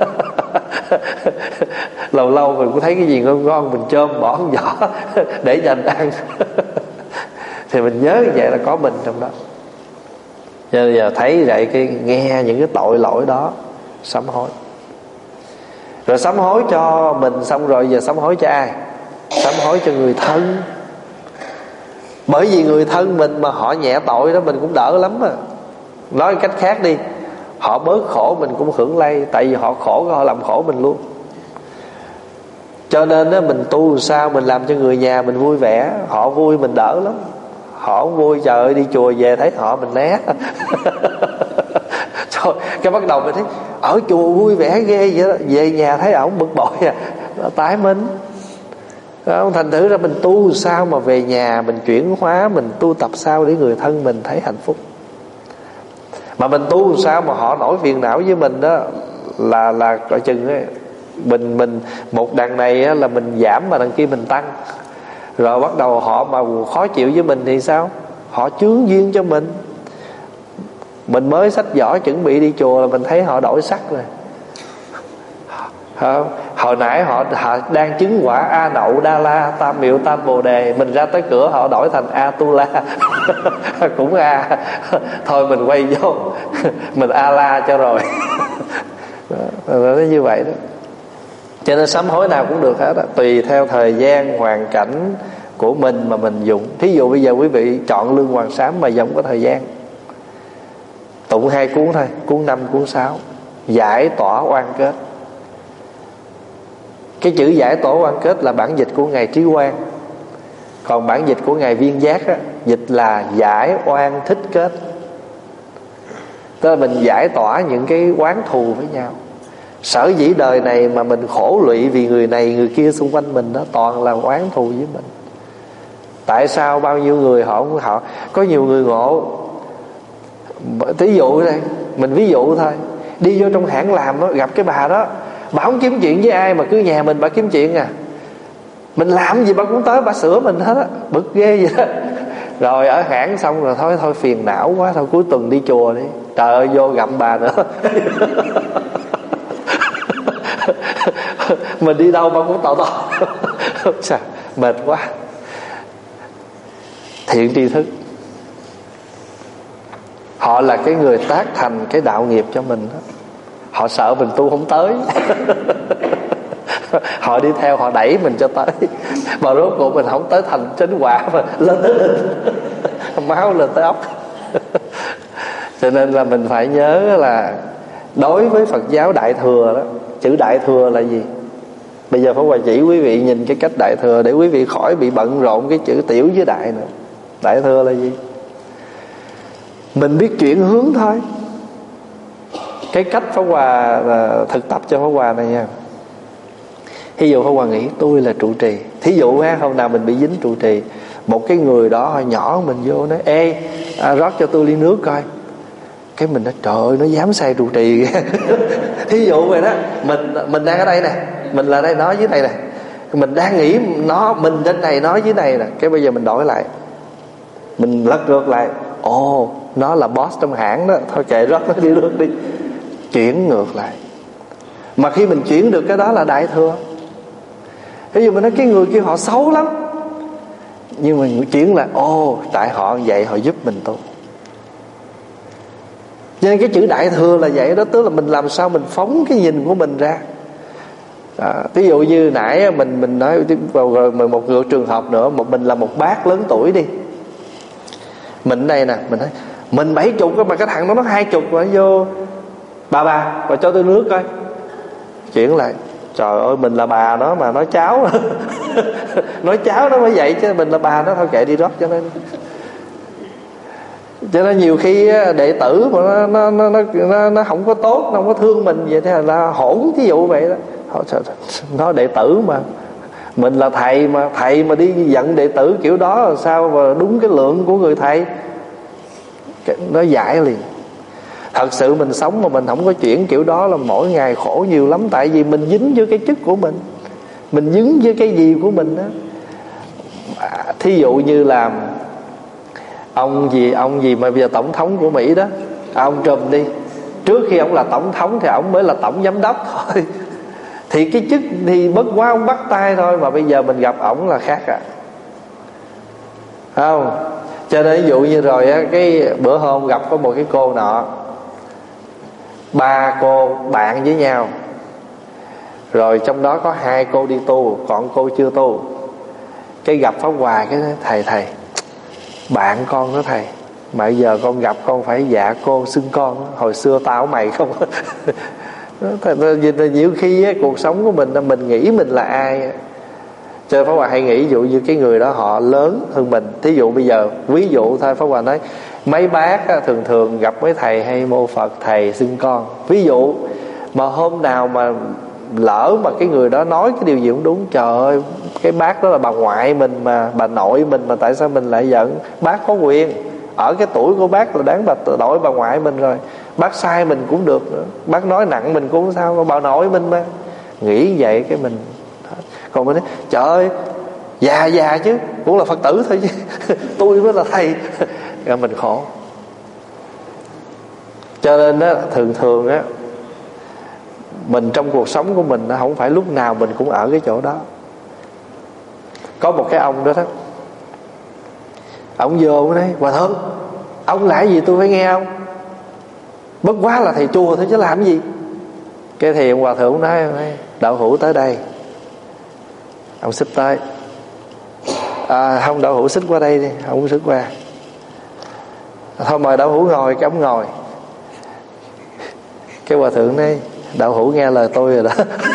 Lâu lâu mình cũng thấy cái gì ngon ngon mình chôm bỏ một vỏ để dành ăn. Thì mình nhớ như vậy là có mình trong đó. Giờ thấy vậy cái nghe những cái tội lỗi đó, sám hối. Rồi sám hối cho mình xong rồi, giờ sám hối cho ai? Sám hối cho người thân. Bởi vì người thân mình mà họ nhẹ tội đó mình cũng đỡ lắm à. Nói cách khác đi, họ bớt khổ mình cũng hưởng lây. Tại vì họ khổ họ làm khổ mình luôn. Cho nên đó, mình tu sao mình làm cho người nhà mình vui vẻ, họ vui mình đỡ lắm. Họ không vui, trời ơi, đi chùa về thấy họ mình né. Trời, cái bắt đầu mình thấy ở chùa vui vẻ ghê vậy đó, về nhà thấy ổng bực bội à. nó tái minh. Thành thử ra mình tu sao mà về nhà mình chuyển hóa, mình tu tập sao để người thân mình thấy hạnh phúc. Mà mình tu sao mà họ nổi phiền não với mình đó là coi chừng ấy, mình một đằng này á, là mình giảm mà đằng kia mình tăng. Rồi bắt đầu họ mà khó chịu với mình thì sao? Họ chướng duyên cho mình. Mình mới xách giỏ chuẩn bị đi chùa là mình thấy họ đổi sắc rồi. Hồi nãy họ đang chứng quả A Nậu Đa La Tam Miệu Tam Bồ Đề, mình ra tới cửa họ đổi thành A Tu La. Cũng A. Thôi mình quay vô mình A La cho rồi. Nó như vậy đó. Cho nên sám hối nào cũng được hết đó, tùy theo thời gian hoàn cảnh của mình mà mình dùng. Thí dụ bây giờ quý vị chọn Lương Hoàng Sám mà không có thời gian, tụng 2 cuốn thôi, cuốn 5, cuốn 6, giải tỏa oan kết. Cái chữ giải tỏa oan kết là bản dịch của Ngài Trí Quang. Còn bản dịch của Ngài Viên Giác á, dịch là giải oan thích kết. Tức là mình giải tỏa những cái oán thù với nhau. Sở dĩ đời này mà mình khổ lụy vì người này người kia xung quanh mình đó, toàn là oán thù với mình. Tại sao bao nhiêu người họ có nhiều người ngộ. Ví dụ đây, mình ví dụ thôi, đi vô trong hãng làm đó, gặp cái bà đó, bà không kiếm chuyện với ai mà cứ nhà mình bà kiếm chuyện à. Mình làm gì bà cũng tới bà sửa mình hết á, bực ghê vậy đó. Rồi ở hãng xong rồi thôi phiền não quá, thôi cuối tuần đi chùa đi. Trời ơi, vô gặp bà nữa. Mình đi đâu bà cũng tò. Sao mệt quá. Thiện tri thức, họ là cái người tác thành cái đạo nghiệp cho mình đó. Họ sợ mình tu không tới. Họ đi theo, họ đẩy mình cho tới. Mà rốt cuộc mình không tới thành chánh quả mà lên tới máu lên tới óc. Cho nên là mình phải nhớ là đối với Phật giáo Đại Thừa đó, chữ Đại Thừa là gì? Bây giờ Pháp Hòa chỉ quý vị nhìn cái cách Đại Thừa để quý vị khỏi bị bận rộn cái chữ tiểu với đại nữa. Đại Thừa là gì? Mình biết chuyển hướng thôi. Cái cách Pháp Hòa thực tập cho Pháp Hòa này nha. Thí dụ Pháp Hòa nghĩ tôi là trụ trì, thí dụ ha, hôm nào mình bị dính trụ trì, một cái người đó hồi nhỏ mình vô nói ê rót cho tôi ly nước coi. Cái mình nói trời ơi, nó dám sai trụ trì. Thí dụ vậy đó, mình đang ở đây nè, mình là đây nói dưới này nè, mình đang nghĩ mình trên này nói dưới này nè, cái bây giờ mình đổi lại, mình lật ngược lại, ồ nó là boss trong hãng đó, thôi kệ rót nó đi nước đi, chuyển ngược lại. Mà khi mình chuyển được cái đó là Đại Thừa. Ví dụ mình nói cái người kia họ xấu lắm, nhưng mà chuyển lại tại họ vậy họ giúp mình tu. Cho nên cái chữ Đại Thừa là vậy đó. Tức là mình làm sao mình phóng cái nhìn của mình ra. Ví dụ như nãy mình nói rồi một trường hợp nữa, mình là một bác lớn tuổi đi, mình đây nè, mình nói mình 70 mà cái thằng đó nó 20 mà vô bà cho tôi nước coi. Chuyển lại, trời ơi mình là bà nó mà nói cháu. Nói cháu nó mới vậy chứ mình là bà nó, thôi kệ đi rót cho nên. Cho nên nhiều khi đệ tử mà nó không có tốt, nó không có thương mình vậy thế là hỗn, thí dụ vậy đó. Nó đệ tử mà mình là thầy mà đi giận đệ tử kiểu đó là sao mà đúng cái lượng của người thầy. Nó giải liền. Thật sự mình sống mà mình không có chuyển kiểu đó là mỗi ngày khổ nhiều lắm. Tại vì mình dính với cái chức của mình dính với cái gì của mình đó. Thí dụ như là ông gì mà bây giờ tổng thống của Mỹ đó, ông Trump đi, trước khi ông là tổng thống thì ông mới là tổng giám đốc thôi. Thì cái chức thì bất quá ông bắt tay thôi, mà bây giờ mình gặp ổng là khác không? Cho nên ví dụ như rồi á, cái bữa hôm gặp có một cái cô nọ, 3 cô bạn với nhau, rồi trong đó có 2 cô đi tu, còn cô chưa tu. Cái gặp Pháp Hòa, cái nói, thầy bạn con đó thầy, mà giờ con gặp con phải dạ cô xưng con, hồi xưa tao mày không. Nhiều khi á, cuộc sống của mình nghĩ mình là ai. Cho nên Pháp Hòa hay nghĩ ví dụ như cái người đó họ lớn hơn mình. Thí dụ bây giờ ví dụ thôi, Pháp Hòa nói mấy bác á, thường gặp mấy thầy hay mô Phật thầy xưng con, ví dụ. Mà hôm nào mà lỡ mà cái người đó nói cái điều gì cũng đúng, trời ơi, cái bác đó là bà ngoại mình mà, bà nội mình mà, tại sao mình lại giận? Bác có quyền, ở cái tuổi của bác là đáng bà nội bà ngoại mình rồi, bác sai mình cũng được nữa, bác nói nặng mình cũng không sao, bà nội mình mà. Nghĩ vậy cái mình. Còn mình nói trời ơi, già chứ cũng là Phật tử thôi chứ tôi mới là thầy. Mình khổ. Cho nên á, thường á, mình trong cuộc sống của mình không phải lúc nào mình cũng ở cái chỗ đó. Có một cái ông đó đó, ông vô nói: Hòa thượng, ông lại gì tôi phải nghe không? Bất quá là thầy chùa thôi chứ làm cái gì. Cái thì ông Hòa thượng nói: đạo hữu tới đây. Ông xích tới. Không, đạo hữu xích qua đây đi. Ông xích qua. Thôi mời đạo hữu ngồi. Cái ông ngồi. Cái Hòa thượng nói: đạo hữu nghe lời tôi rồi đó.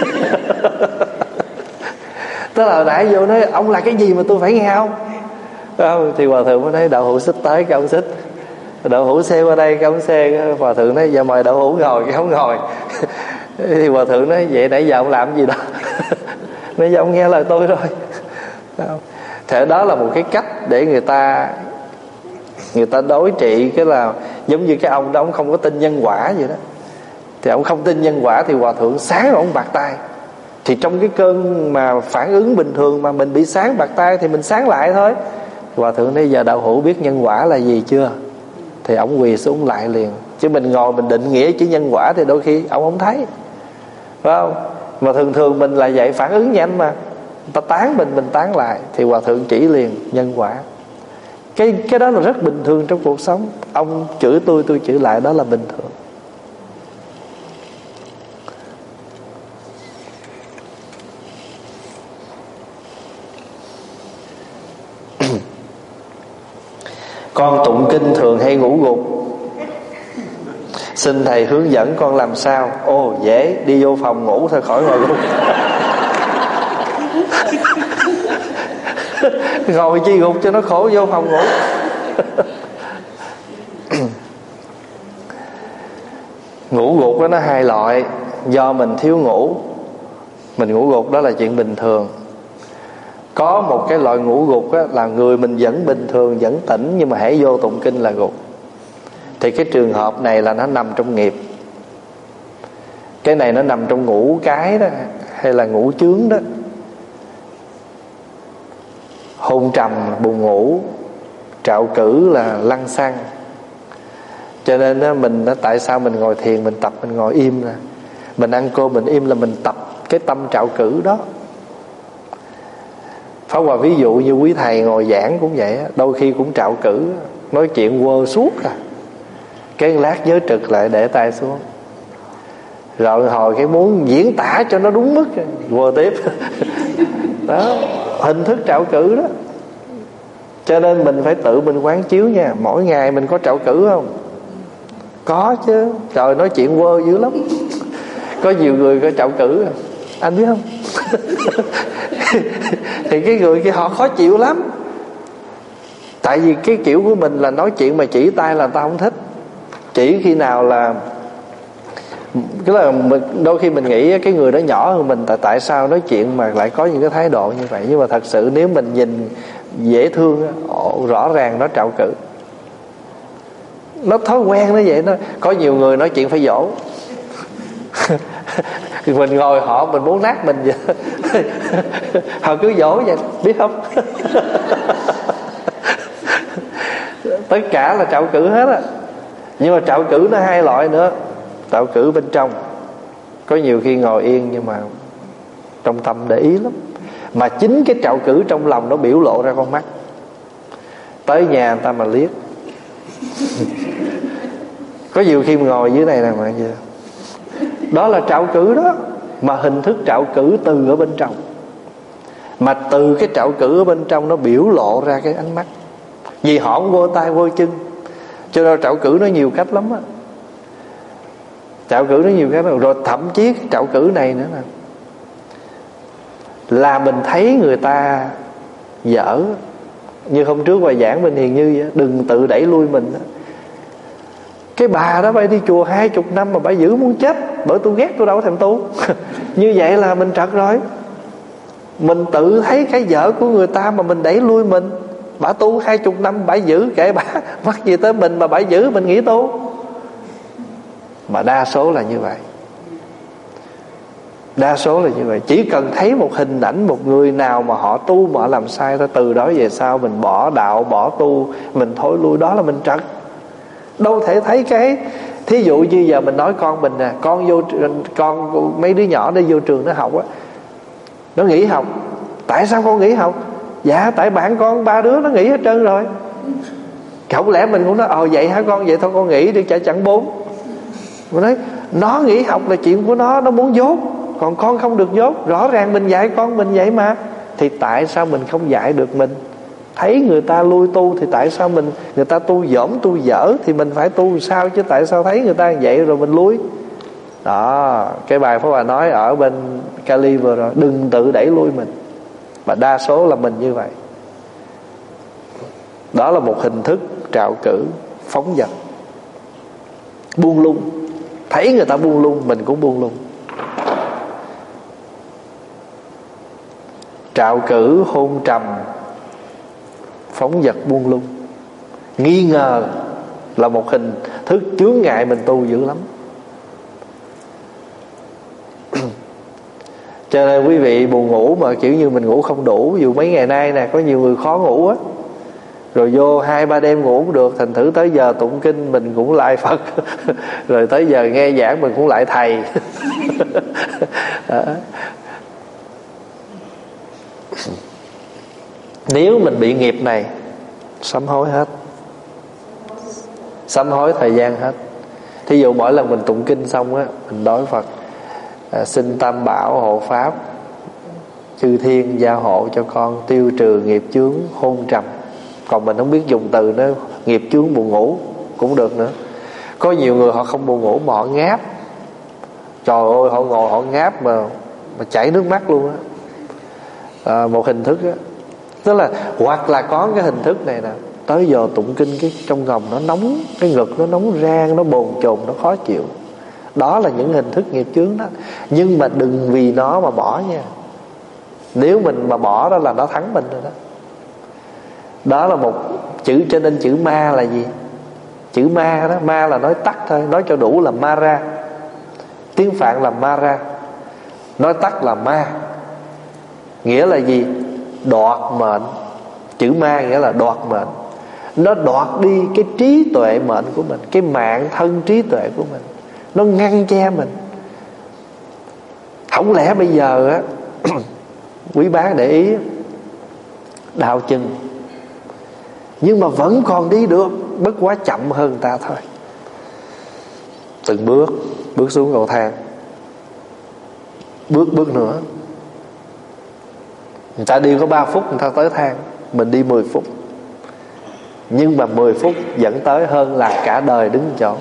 Tức là nãy vô nói ông là cái gì mà tôi phải nghe không? Thì Hòa thượng mới nói: đạo hữu xích tới. Cái ông xích. Đạo hữu xe qua đây. Cái ông xe. Cái Hòa thượng nói: dạ mời đạo hữu ngồi. Cái ông ngồi. Thì Hòa thượng nói: vậy nãy giờ ông làm cái gì đó? Bây giờ ông nghe lời tôi rồi. Thế đó là một cái cách để người ta đối trị. Cái là giống như cái ông đó, ông không có tin nhân quả vậy đó. Thì ông không tin nhân quả thì Hòa thượng sáng ông bạc tay. Thì trong cái cơn mà phản ứng bình thường mà mình bị sáng bạc tay thì mình sáng lại thôi. Hòa thượng nói: giờ đạo hữu biết nhân quả là gì chưa? Thì ông quỳ xuống lại liền. Chứ mình ngồi mình định nghĩa chữ nhân quả thì đôi khi ông không thấy, phải không? Mà thường mình là vậy, phản ứng nhanh mà. Người ta tán mình tán lại. Thì Hòa thượng chỉ liền nhân quả. Cái đó là rất bình thường trong cuộc sống. Ông chửi tôi chửi lại, đó là bình thường. Con tụng kinh thường hay ngủ gục, xin thầy hướng dẫn con làm sao? Ồ dễ, đi vô phòng ngủ thôi khỏi ngồi gục. Ngồi chi gục cho nó khổ, vô phòng ngủ. Ngủ gục đó nó hai loại. Do mình thiếu ngủ, mình ngủ gục, đó là chuyện bình thường. Có một cái loại ngủ gục á, là người mình vẫn bình thường, vẫn tỉnh, nhưng mà hãy vô tụng kinh là gục. Thì cái trường hợp này là nó nằm trong nghiệp. Cái này nó nằm trong ngũ cái đó, hay là ngũ chướng đó. Hôn trầm là buồn ngủ, trạo cử là lăng xăng. Cho nên á, mình á, tại sao mình ngồi thiền, mình tập mình ngồi im nè, mình ăn cơm mình im là mình tập cái tâm trạo cử đó. Pháp Hòa ví dụ như quý thầy ngồi giảng cũng vậy á, đôi khi cũng trạo cử, nói chuyện quơ suốt cái lát nhớ trực lại để tay xuống, rồi hồi cái muốn diễn tả cho nó đúng mức quơ tiếp. Đó, hình thức trạo cử đó. Cho nên mình phải tự mình quán chiếu nha. Mỗi ngày mình có trạo cử không? Có chứ. Trời, nói chuyện quơ dữ lắm. Có nhiều người có trạo cử, anh biết không? Thì cái người kia họ khó chịu lắm. Tại vì cái kiểu của mình là nói chuyện mà chỉ tay là ta không thích. Chỉ khi nào là cái là đôi khi mình nghĩ cái người đó nhỏ hơn mình, tại sao nói chuyện mà lại có những cái thái độ như vậy. Nhưng mà thật sự nếu mình nhìn dễ thương, rõ ràng nó trạo cử, nó thói quen nó vậy. Nó có nhiều người nói chuyện phải dỗ. Mình ngồi họ mình muốn nát mình vậy. Họ cứ dỗ vậy, biết không? Tất cả là trạo cử hết á. Nhưng mà trạo cử nó hai loại nữa. Trạo cử bên trong, có nhiều khi ngồi yên nhưng mà trong tâm để ý lắm. Mà chính cái trạo cử trong lòng nó biểu lộ ra con mắt. Tới nhà người ta mà liếc. Có nhiều khi ngồi dưới này nè mà vậy. Đó là trạo cử đó. Mà hình thức trạo cử từ ở bên trong. Mà từ cái trạo cử ở bên trong nó biểu lộ ra cái ánh mắt. Vì họ cũng vô tay vô chân, cho nên trạo cử nó nhiều cách lắm á. Trạo cử nó nhiều cách lắm. Rồi thậm chí trạo cử này nữa nè, là mình thấy người ta dở. Như hôm trước bài giảng bên Hiền Như vậy, đừng tự đẩy lui mình đó. Cái bà đó bà đi chùa 20 năm mà bà giữ muốn chết, bởi tôi ghét tôi đâu có thèm tu. Như vậy là mình trật rồi. Mình tự thấy cái vợ của người ta mà mình đẩy lui mình. Bà tu 20 năm bà giữ, kệ bà, mắc gì tới mình mà bà giữ mình nghĩ tu. Mà đa số là như vậy. Đa số là như vậy. Chỉ cần thấy một hình ảnh một người nào mà họ tu mà họ làm sai thôi, từ đó về sau mình bỏ đạo, bỏ tu, mình thối lui, đó là mình trật. Đâu thể thấy cái, thí dụ như giờ mình nói con mình nè, con mấy đứa nhỏ nó vô trường nó học á, nó nghỉ học. Tại sao con nghỉ học? Dạ tại bạn con 3 đứa nó nghỉ hết trơn rồi. Không lẽ mình cũng nói vậy hả con, vậy thôi con nghỉ đi chẳng 4. Mình nói nó nghỉ học là chuyện của nó muốn dốt, còn con không được dốt. Rõ ràng mình dạy con mình vậy mà, thì tại sao mình không dạy được mình? Thấy người ta lui tu thì tại sao người ta tu dỗm tu dở thì mình phải tu sao chứ, tại sao thấy người ta vậy rồi mình lui? Đó, cái bài Pháp Hòa nói ở bên Cali vừa rồi, đừng tự đẩy lui mình. Và đa số là mình như vậy. Đó là một hình thức trạo cử, phóng dật, buông lung. Thấy người ta buông lung, mình cũng buông lung. Trạo cử, hôn trầm, phóng dật, buông lung. Nghi ngờ là một hình thức chướng ngại mình tu dữ lắm. Cho nên quý vị buồn ngủ mà kiểu như mình ngủ không đủ. Ví dụ mấy ngày nay nè, có nhiều người khó ngủ á, rồi vô 2-3 đêm ngủ cũng được, thành thử tới giờ tụng kinh mình cũng lại Phật rồi tới giờ nghe giảng mình cũng lại thầy. Nếu mình bị nghiệp này, sám hối hết, sám hối thời gian hết. Thí dụ mỗi lần mình tụng kinh xong á, mình đối Phật, xin Tam Bảo hộ pháp, chư thiên gia hộ cho con tiêu trừ nghiệp chướng hôn trầm. Còn mình không biết dùng từ nó nghiệp chướng buồn ngủ cũng được nữa. Có nhiều người họ không buồn ngủ mà họ ngáp. Trời ơi, họ ngồi họ ngáp mà chảy nước mắt luôn á. Một hình thức á. Tức là hoặc là có cái hình thức này nè, tới giờ tụng kinh cái trong lòng nó nóng, cái ngực nó nóng rang, nó bồn chồn, nó khó chịu. Đó là những hình thức nghiệp chướng đó. Nhưng mà đừng vì nó mà bỏ nha. Nếu mình mà bỏ đó là nó thắng mình rồi đó. Đó là một chữ, cho nên chữ ma là gì? Chữ ma đó, ma là nói tắt thôi, nói cho đủ là Mara. Tiếng Phạn là Mara, nói tắt là ma. Nghĩa là gì? Đoạt mệnh. Chữ ma nghĩa là đoạt mệnh. Nó đoạt đi cái trí tuệ mệnh của mình, cái mạng thân trí tuệ của mình. Nó ngăn che mình. Không lẽ bây giờ á quý bác để ý, đau chân nhưng mà vẫn còn đi được, bất quá chậm hơn người ta thôi. Từng bước xuống cầu thang, bước nữa. Người ta đi có 3 phút người ta tới thang, mình đi 10 phút. Nhưng mà 10 phút dẫn tới hơn là cả đời đứng chỗ.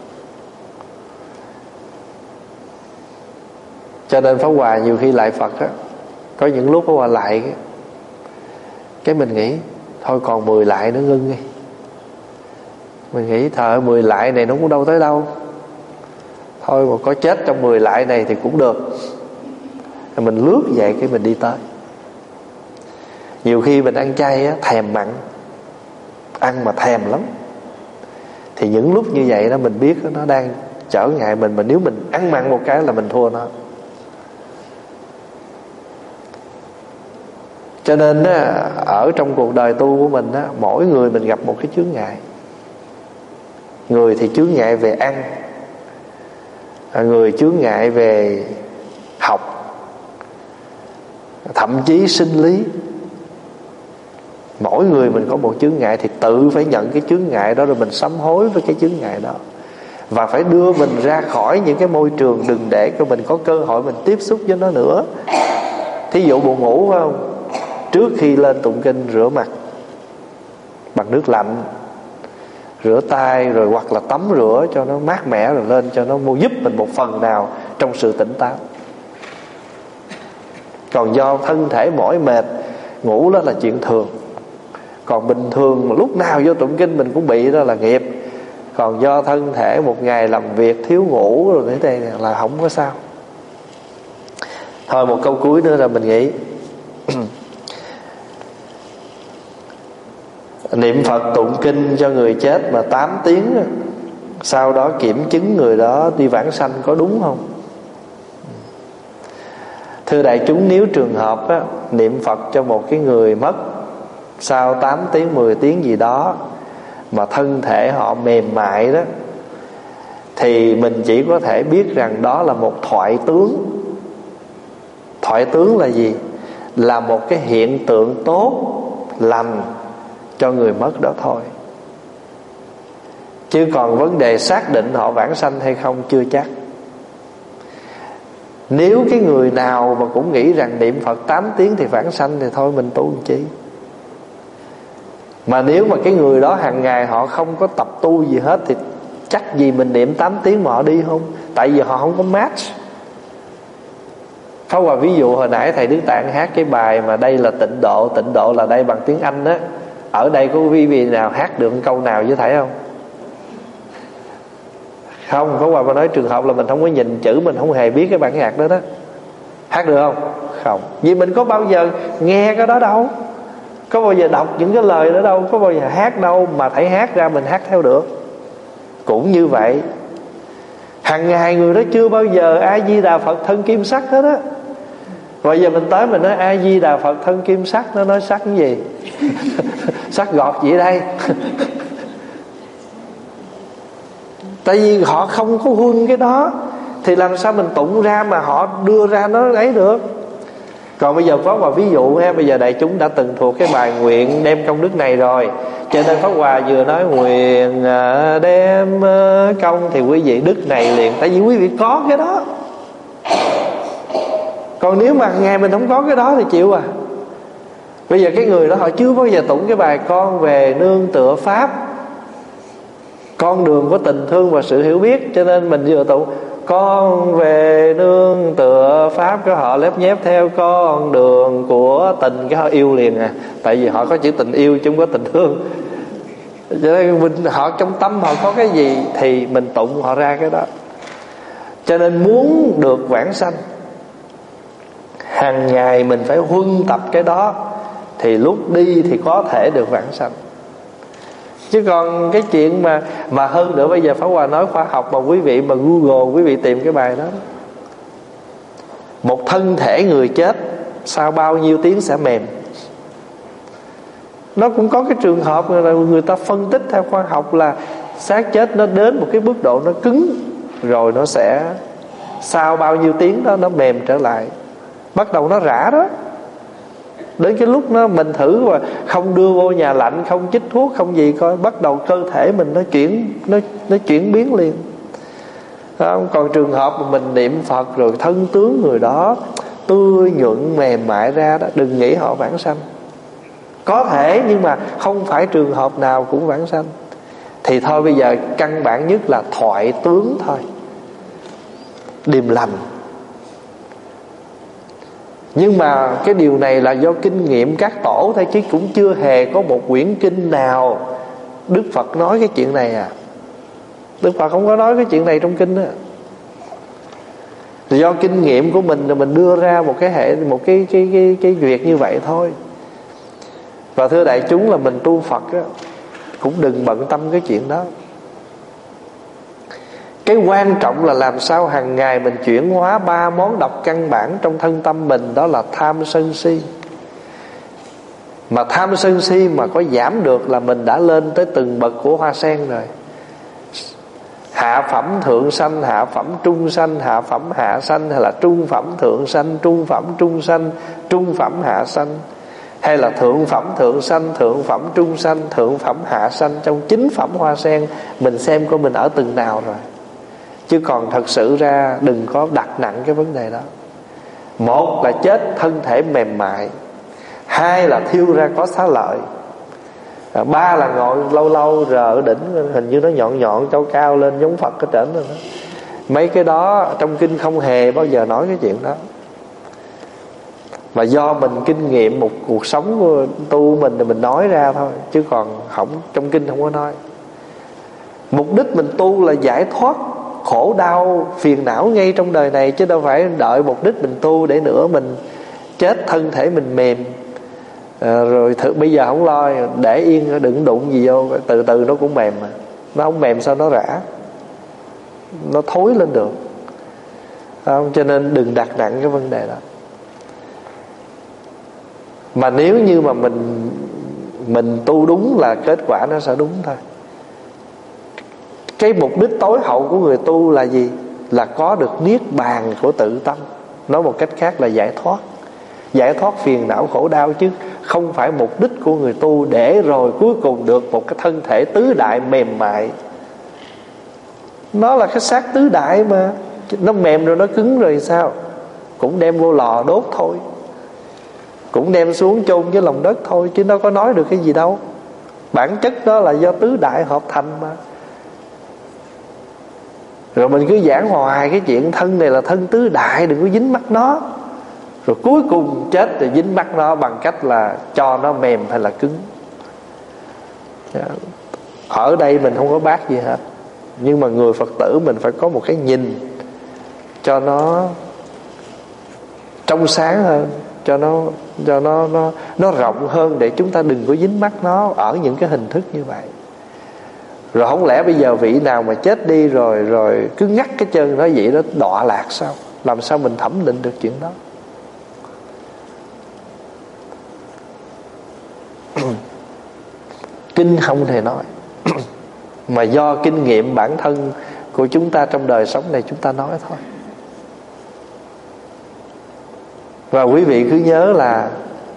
Cho nên Pháp Hòa nhiều khi lại Phật á, có những lúc Pháp Hòa lại cái mình nghĩ thôi còn 10 lại nữa ngưng đi. Mình nghĩ thời 10 lại này nó cũng đâu tới đâu, thôi mà có chết trong 10 lại này thì cũng được. Rồi mình lướt vậy cái mình đi tới. Nhiều khi mình ăn chay á, thèm mặn, ăn mà thèm lắm, thì những lúc như vậy đó mình biết nó đang trở ngại mình. Mà nếu mình ăn mặn một cái là mình thua nó. Cho nên á, ở trong cuộc đời tu của mình á, mỗi người mình gặp một cái chướng ngại. Người thì chướng ngại về ăn, người chướng ngại về học, thậm chí sinh lý. Mỗi người mình có một chướng ngại thì tự phải nhận cái chướng ngại đó, rồi mình sám hối với cái chướng ngại đó, và phải đưa mình ra khỏi những cái môi trường, đừng để cho mình có cơ hội mình tiếp xúc với nó nữa. Thí dụ buồn ngủ phải không? Trước khi lên tụng kinh rửa mặt bằng nước lạnh, rửa tay, rồi hoặc là tắm rửa cho nó mát mẻ, rồi lên cho nó giúp mình một phần nào trong sự tỉnh táo. Còn do thân thể mỏi mệt, ngủ đó là chuyện thường. Còn bình thường mà lúc nào vô tụng kinh mình cũng bị, đó là nghiệp. Còn do thân thể một ngày làm việc thiếu ngủ rồi thế này là không có sao. Thôi một câu cuối nữa rồi mình nghĩ. Niệm Phật tụng kinh cho người chết mà 8 tiếng, sau đó kiểm chứng người đó đi vãng sanh có đúng không? Thưa đại chúng, nếu trường hợp á, niệm Phật cho một cái người mất sau 8 tiếng 10 tiếng gì đó mà thân thể họ mềm mại đó, thì mình chỉ có thể biết rằng đó là một thoại tướng. Thoại tướng là gì? Là một cái hiện tượng tốt lành cho người mất đó thôi. Chứ còn vấn đề xác định họ vãng sanh hay không chưa chắc. Nếu cái người nào mà cũng nghĩ rằng niệm Phật 8 tiếng thì vãng sanh thì thôi mình tu làm chi. Mà nếu mà cái người đó hàng ngày họ không có tập tu gì hết thì chắc gì mình niệm 8 tiếng mà họ đi không? Tại vì họ không có match. Pháp Hòa ví dụ hồi nãy thầy Đức Tạng hát cái bài mà đây là tịnh độ. Tịnh độ là đây bằng tiếng Anh á. Ở đây có quý vị nào hát được câu nào với thầy không? Không, Pháp Hòa mà nói trường hợp là mình không có nhìn chữ, mình không hề biết cái bản nhạc đó đó. Hát được không? Không. Vì mình có bao giờ nghe cái đó đâu, có bao giờ đọc những cái lời đó đâu, có bao giờ hát đâu, mà thầy hát ra mình hát theo được. Cũng như vậy, hàng ngày người đó chưa bao giờ A Di Đà Phật thân kim sắc hết á. Bây giờ mình tới mình nói A Di Đà Phật thân kim sắc, nó nói sắc cái gì? Sắc gọt gì đây? Tại vì họ không có huân cái đó, thì làm sao mình tụng ra mà họ đưa ra nó ấy được. Còn bây giờ Pháp Hòa ví dụ ha, bây giờ đại chúng đã từng thuộc cái bài nguyện đem công đức này rồi, cho nên Pháp Hòa vừa nói nguyện đem công thì quý vị đức này liền. Tại vì quý vị có cái đó. Còn nếu mà ngày mình không có cái đó thì chịu à. Bây giờ cái người đó họ chưa bao giờ tụng cái bài con về nương tựa Pháp, con đường của tình thương và sự hiểu biết, cho nên mình vừa tụng con về nương tựa Pháp, cái họ lép nhép theo con đường của tình, cái họ yêu liền à. Tại vì họ có chữ tình yêu chứ không có tình thương. Cho nên họ trong tâm họ có cái gì thì mình tụng họ ra cái đó. Cho nên muốn được vãng sanh, hàng ngày mình phải huân tập cái đó, thì lúc đi thì có thể được vãng sanh. Chứ còn cái chuyện mà hơn nữa, bây giờ Pháp Hòa nói khoa học mà quý vị mà Google quý vị tìm cái bài đó, một thân thể người chết sau bao nhiêu tiếng sẽ mềm. Nó cũng có cái trường hợp là người ta phân tích theo khoa học là xác chết nó đến một cái mức độ nó cứng, rồi nó sẽ sau bao nhiêu tiếng đó nó mềm trở lại, bắt đầu nó rã đó. Đến cái lúc nó mình thử mà không đưa vô nhà lạnh, không chích thuốc, không gì, coi bắt đầu cơ thể mình nó chuyển biến liền. Còn trường hợp mà mình niệm Phật rồi thân tướng người đó tươi nhuận mềm mại ra đó, đừng nghĩ họ vãng sanh. Có thể nhưng mà không phải trường hợp nào cũng vãng sanh. Thì thôi bây giờ căn bản nhất là thoại tướng thôi, điềm lành. Nhưng mà cái điều này là do kinh nghiệm các tổ thôi, chứ cũng chưa hề có một quyển kinh nào Đức Phật nói cái chuyện này à. Đức Phật không có nói cái chuyện này trong kinh á. Do kinh nghiệm của mình là mình đưa ra một cái việc như vậy thôi. Và thưa đại chúng, là mình tu Phật á, cũng đừng bận tâm cái chuyện đó. Cái quan trọng là làm sao hàng ngày mình chuyển hóa 3 món độc căn bản trong thân tâm mình, đó là tham sân si. Mà tham sân si mà có giảm được là mình đã lên tới từng bậc của hoa sen rồi. Hạ phẩm thượng sanh, hạ phẩm trung sanh, hạ phẩm hạ sanh, hay là trung phẩm thượng sanh, trung phẩm trung sanh, trung phẩm hạ sanh, hay là thượng phẩm thượng sanh, thượng phẩm trung sanh, thượng phẩm hạ sanh. Trong 9 phẩm hoa sen mình xem coi mình ở từng nào rồi. Chứ còn thật sự ra đừng có đặt nặng cái vấn đề đó. Một là chết thân thể mềm mại, hai là thiêu ra có xá lợi, ba là ngồi lâu lâu rờ ở đỉnh, hình như nó nhọn nhọn trâu cao lên giống Phật ở trển rồi đó. Mấy cái đó trong kinh không hề bao giờ nói cái chuyện đó. Mà do mình kinh nghiệm một cuộc sống của tu mình thì mình nói ra thôi, chứ còn không, trong kinh không có nói. Mục đích mình tu là giải thoát khổ đau phiền não ngay trong đời này, chứ đâu phải đợi mục đích mình tu để nữa mình chết thân thể mình mềm rồi bây giờ không lo, để yên đừng đụng gì vô, từ từ nó cũng mềm mà. Nó không mềm sao nó rã, nó thối lên được. Không? Cho nên đừng đặt nặng cái vấn đề đó. Mà nếu như mà mình tu đúng là kết quả nó sẽ đúng thôi. Cái mục đích tối hậu của người tu là gì? Là có được niết bàn của tự tâm. Nói một cách khác là giải thoát. Giải thoát phiền não khổ đau, chứ không phải mục đích của người tu để rồi cuối cùng được một cái thân thể tứ đại mềm mại. Nó là cái xác tứ đại mà, nó mềm rồi nó cứng rồi sao? Cũng đem vô lò đốt thôi, cũng đem xuống chôn với lòng đất thôi, chứ nó có nói được cái gì đâu. Bản chất đó là do tứ đại hợp thành mà. Rồi mình cứ giảng hoài cái chuyện thân này là thân tứ đại, đừng có dính mắc nó. Rồi cuối cùng chết thì dính mắc nó bằng cách là cho nó mềm hay là cứng. Ở đây mình không có bác gì hết, nhưng mà người Phật tử mình phải có một cái nhìn cho nó trong sáng hơn, cho nó rộng hơn, để chúng ta đừng có dính mắc nó ở những cái hình thức như vậy. Rồi không lẽ bây giờ vị nào mà chết đi rồi cứ ngắt cái chân nó vậy đó, đọa lạc sao? Làm sao mình thẩm định được chuyện đó? Kinh không thể nói mà do kinh nghiệm bản thân của chúng ta trong đời sống này chúng ta nói thôi. Và quý vị cứ nhớ là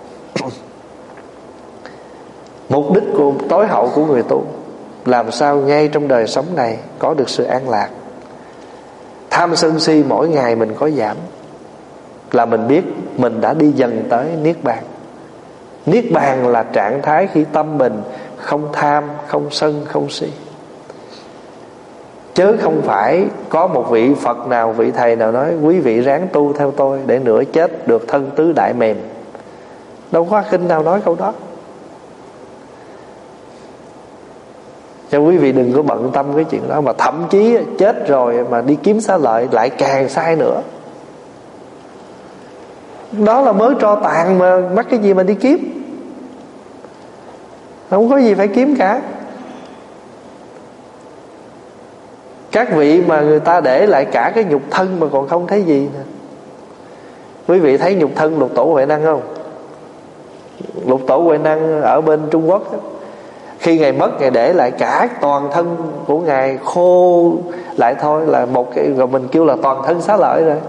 mục đích của tối hậu của người tu làm sao ngay trong đời sống này có được sự an lạc. Tham sân si mỗi ngày mình có giảm là mình biết mình đã đi dần tới niết bàn. Niết bàn là trạng thái khi tâm mình không tham, không sân, không si. Chứ không phải có một vị Phật nào, vị thầy nào nói quý vị ráng tu theo tôi để nửa chết được thân tứ đại mềm. Đâu có kinh nào nói câu đó. Cho quý vị đừng có bận tâm cái chuyện đó. Mà thậm chí chết rồi mà đi kiếm xá lợi lại càng sai nữa. Đó là mới tro tàn mà mắc cái gì mà đi kiếm. Không có gì phải kiếm cả. Các vị mà người ta để lại cả cái nhục thân mà còn không thấy gì nè. Quý vị thấy nhục thân Lục Tổ Huệ Năng không? Lục Tổ Huệ Năng ở bên Trung Quốc đó, khi Ngài mất, Ngài để lại cả toàn thân của Ngài khô lại thôi, là một cái, rồi mình kêu là toàn thân xá lợi rồi.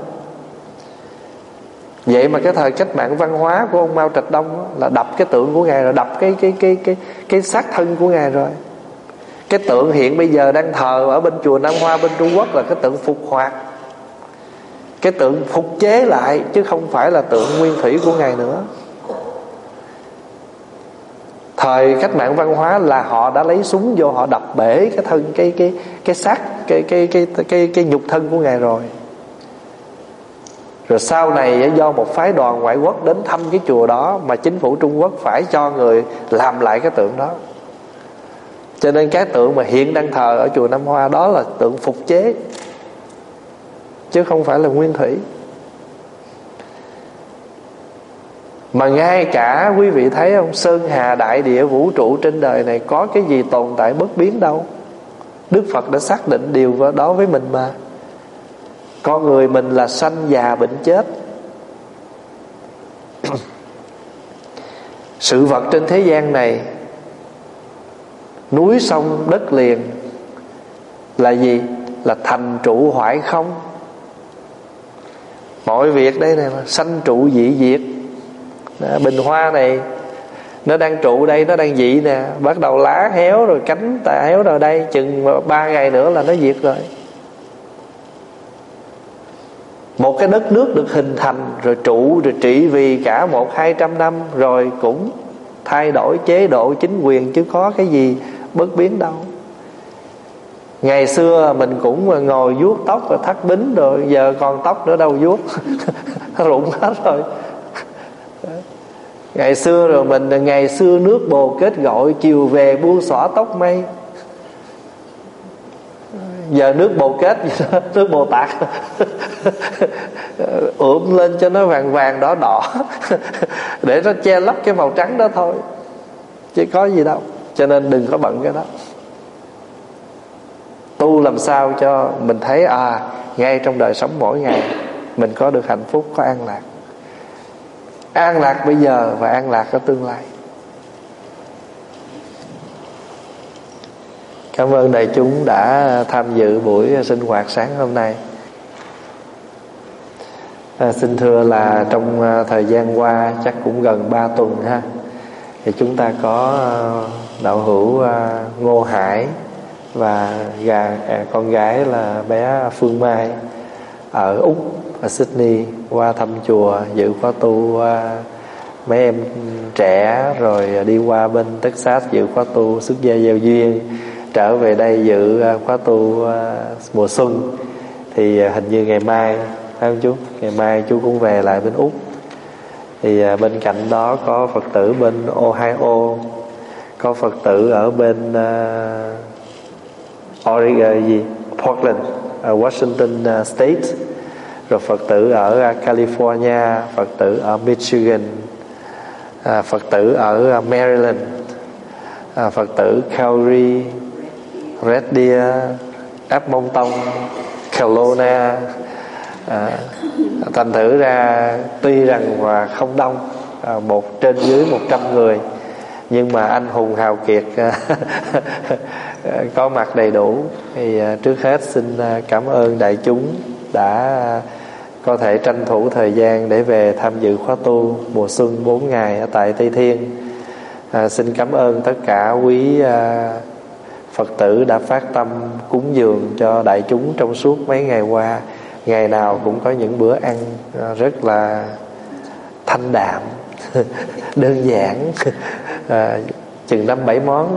Vậy mà cái thời cách mạng văn hóa của ông Mao Trạch Đông đó, là đập cái tượng của Ngài rồi, đập cái xác thân của Ngài rồi. Cái tượng hiện bây giờ đang thờ ở bên chùa Nam Hoa bên Trung Quốc là cái tượng phục hoạt, cái tượng phục chế lại, chứ không phải là tượng nguyên thủy của Ngài nữa. Thời cách mạng văn hóa là họ đã lấy súng vô, họ đập bể cái thân cái xác cái nhục thân của Ngài rồi. Rồi sau này do một phái đoàn ngoại quốc đến thăm cái chùa đó mà chính phủ Trung Quốc phải cho người làm lại cái tượng đó. Cho nên cái tượng mà hiện đang thờ ở chùa Nam Hoa đó là tượng phục chế, chứ không phải là nguyên thủy. Mà ngay cả quý vị thấy không, sơn hà đại địa vũ trụ trên đời này có cái gì tồn tại bất biến đâu. Đức Phật đã xác định điều đó với mình mà. Con người mình là sanh già bệnh chết. Sự vật trên thế gian này, núi sông đất liền là gì? Là thành trụ hoại không. Mọi việc đây này mà sanh trụ dị diệt. Bình hoa này nó đang trụ đây, nó đang dị nè, bắt đầu lá héo rồi cánh tạ héo rồi, đây chừng 3 ngày nữa là nó diệt rồi. Một cái đất nước được hình thành rồi trụ rồi trị vì cả 100-200 năm rồi cũng thay đổi chế độ chính quyền, chứ có cái gì bất biến đâu. Ngày xưa mình cũng ngồi vuốt tóc rồi thắt bính, rồi giờ còn tóc nữa đâu vuốt rụng hết rồi. Ngày xưa rồi ngày xưa nước bồ kết gội, chiều về buông xõa tóc mây. giờ nước bồ kết gì đó, nước Bồ Tát ụm lên cho nó vàng vàng đỏ đỏ để nó che lấp cái màu trắng đó thôi, chứ có gì đâu. Cho nên đừng có bận cái đó. Tu làm sao cho mình thấy ngay trong đời sống mỗi ngày mình có được hạnh phúc, có an lạc. An lạc bây giờ và an lạc ở tương lai. Cảm ơn đại chúng đã tham dự buổi sinh hoạt sáng hôm nay. Xin thưa là trong thời gian qua chắc cũng gần 3 tuần ha, thì chúng ta có đạo hữu Ngô Hải và con gái là bé Phương Mai ở Úc, ở Sydney qua thăm chùa dự khóa tu. Mấy em trẻ rồi đi qua bên Texas dự khóa tu xuất gia gieo duyên, trở về đây dự khóa tu mùa xuân. Thì hình như ngày mai, phải không chú? Ngày mai chú cũng về lại bên Úc. Thì bên cạnh đó có Phật tử bên Ohio, có Phật tử ở bên Oregon, Portland, Washington State, rồi Phật tử ở California, Phật tử ở Michigan, Phật tử ở Maryland, Phật tử Calgary, Red Deer, Edmonton, Kelowna. Thành thử ra tuy rằng và không đông, trên dưới 100 người, nhưng mà anh hùng hào kiệt có mặt đầy đủ. Thì trước hết xin cảm ơn đại chúng đã có thể tranh thủ thời gian để về tham dự khóa tu mùa xuân 4 ngày ở tại Tây Thiên. Xin cảm ơn tất cả quý Phật tử đã phát tâm cúng dường cho đại chúng trong suốt mấy ngày qua. Ngày nào cũng có những bữa ăn rất là thanh đạm đơn giản, chừng 5-7 món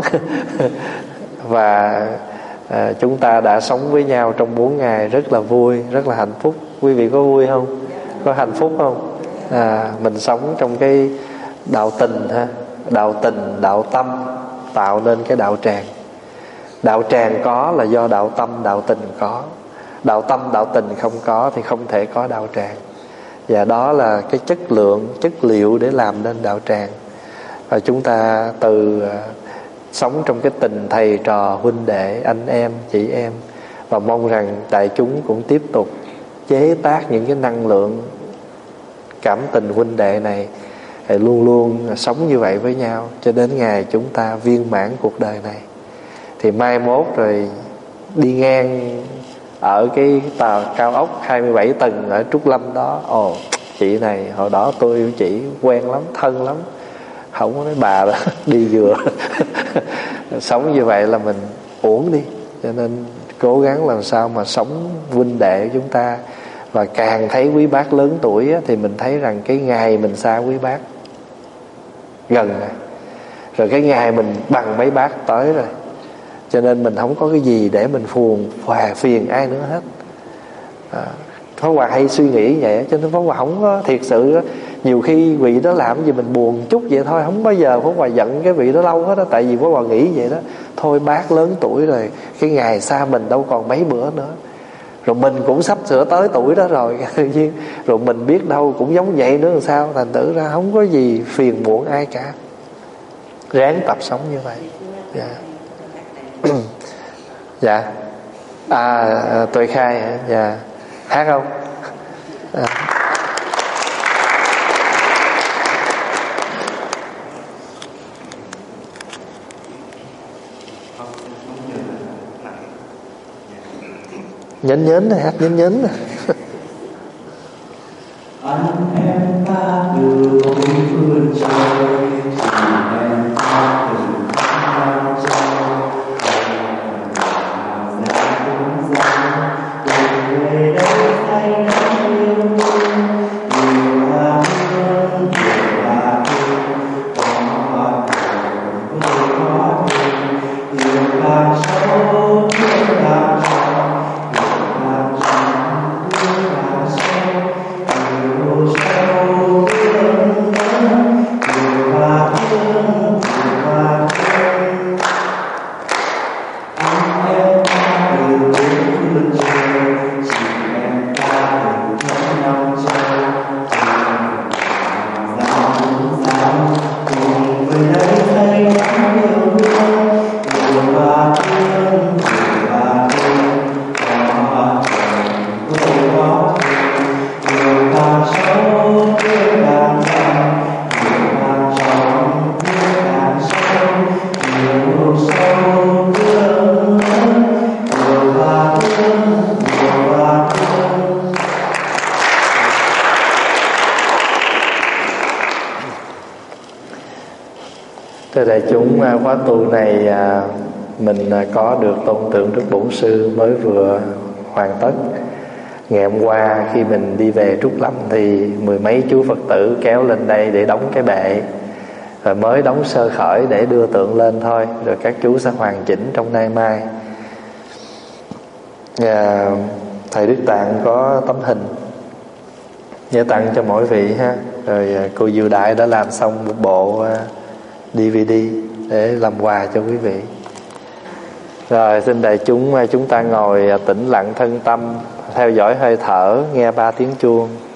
và chúng ta đã sống với nhau trong 4 ngày rất là vui, rất là hạnh phúc. Quý vị có vui không? Có hạnh phúc không? Mình sống trong cái đạo tình ha, đạo tình, đạo tâm tạo nên cái đạo tràng. Đạo tràng có là do đạo tâm, đạo tình có. Đạo tâm, đạo tình không có thì không thể có đạo tràng. Và đó là cái chất lượng, chất liệu để làm nên đạo tràng. Và chúng ta từ sống trong cái tình thầy trò, huynh đệ, anh em, chị em. Và mong rằng đại chúng cũng tiếp tục chế tác những cái năng lượng cảm tình huynh đệ này, luôn luôn sống như vậy với nhau cho đến ngày chúng ta viên mãn cuộc đời này. Thì mai mốt rồi đi ngang ở cái tòa cao ốc 27 tầng ở Trúc Lâm đó, chị này hồi đó tôi yêu chị quen lắm, thân lắm, không có nói bà đó đi vừa sống như vậy là mình uổng đi. Cho nên cố gắng làm sao mà sống huynh đệ của chúng ta. Và càng thấy quý bác lớn tuổi thì mình thấy rằng cái ngày mình xa quý bác gần rồi cái ngày mình bằng mấy bác tới rồi. Cho nên mình không có cái gì để mình phiền ai nữa hết. Pháp Hòa hay suy nghĩ vậy, cho nên Pháp Hòa không có thiệt sự. Nhiều khi vị đó làm gì mình buồn chút vậy thôi, không bao giờ Pháp Hòa giận cái vị đó lâu hết đó. Tại vì Pháp Hòa nghĩ vậy đó, thôi bác lớn tuổi rồi, cái ngày xa mình đâu còn mấy bữa nữa. Rồi mình cũng sắp sửa tới tuổi đó rồi rồi mình biết đâu cũng giống vậy nữa làm sao. Thành thử ra không có gì phiền muộn ai cả. Ráng tập sống như vậy. Dạ. Tuệ Khai hả? Dạ. Hát không? Nhấn nhấn này, hát nhấn nhấn. Anh em ta từ bốn phương trời, em ta từ năm châu. Về đây say đắm yêu thương, nhiều hoa hương, nhiều hoa hương, có hoa hồng, có hương, yêu càng sâu, thương càng sâu, yêu càng sâu, thương càng sâu, yêu sâu, thương lớn, nhiều hoa hương, nhiều hoa hương. Anh em ta từ Thưa đại chúng, khóa tu này mình có được tôn tượng Đức Bổn Sư mới vừa hoàn tất. Ngày hôm qua khi mình đi về Trúc Lâm thì mười mấy chú Phật tử kéo lên đây để đóng cái bệ, rồi mới đóng sơ khởi để đưa tượng lên thôi, rồi các chú sẽ hoàn chỉnh trong nay mai. Thầy Đức Tạng có tấm hình nhớ tặng cho mỗi vị ha. Rồi cô Diệu Đại đã làm xong một bộ DVD để làm quà cho quý vị. Rồi xin đại chúng ta ngồi tĩnh lặng thân tâm, theo dõi hơi thở, nghe 3 tiếng chuông.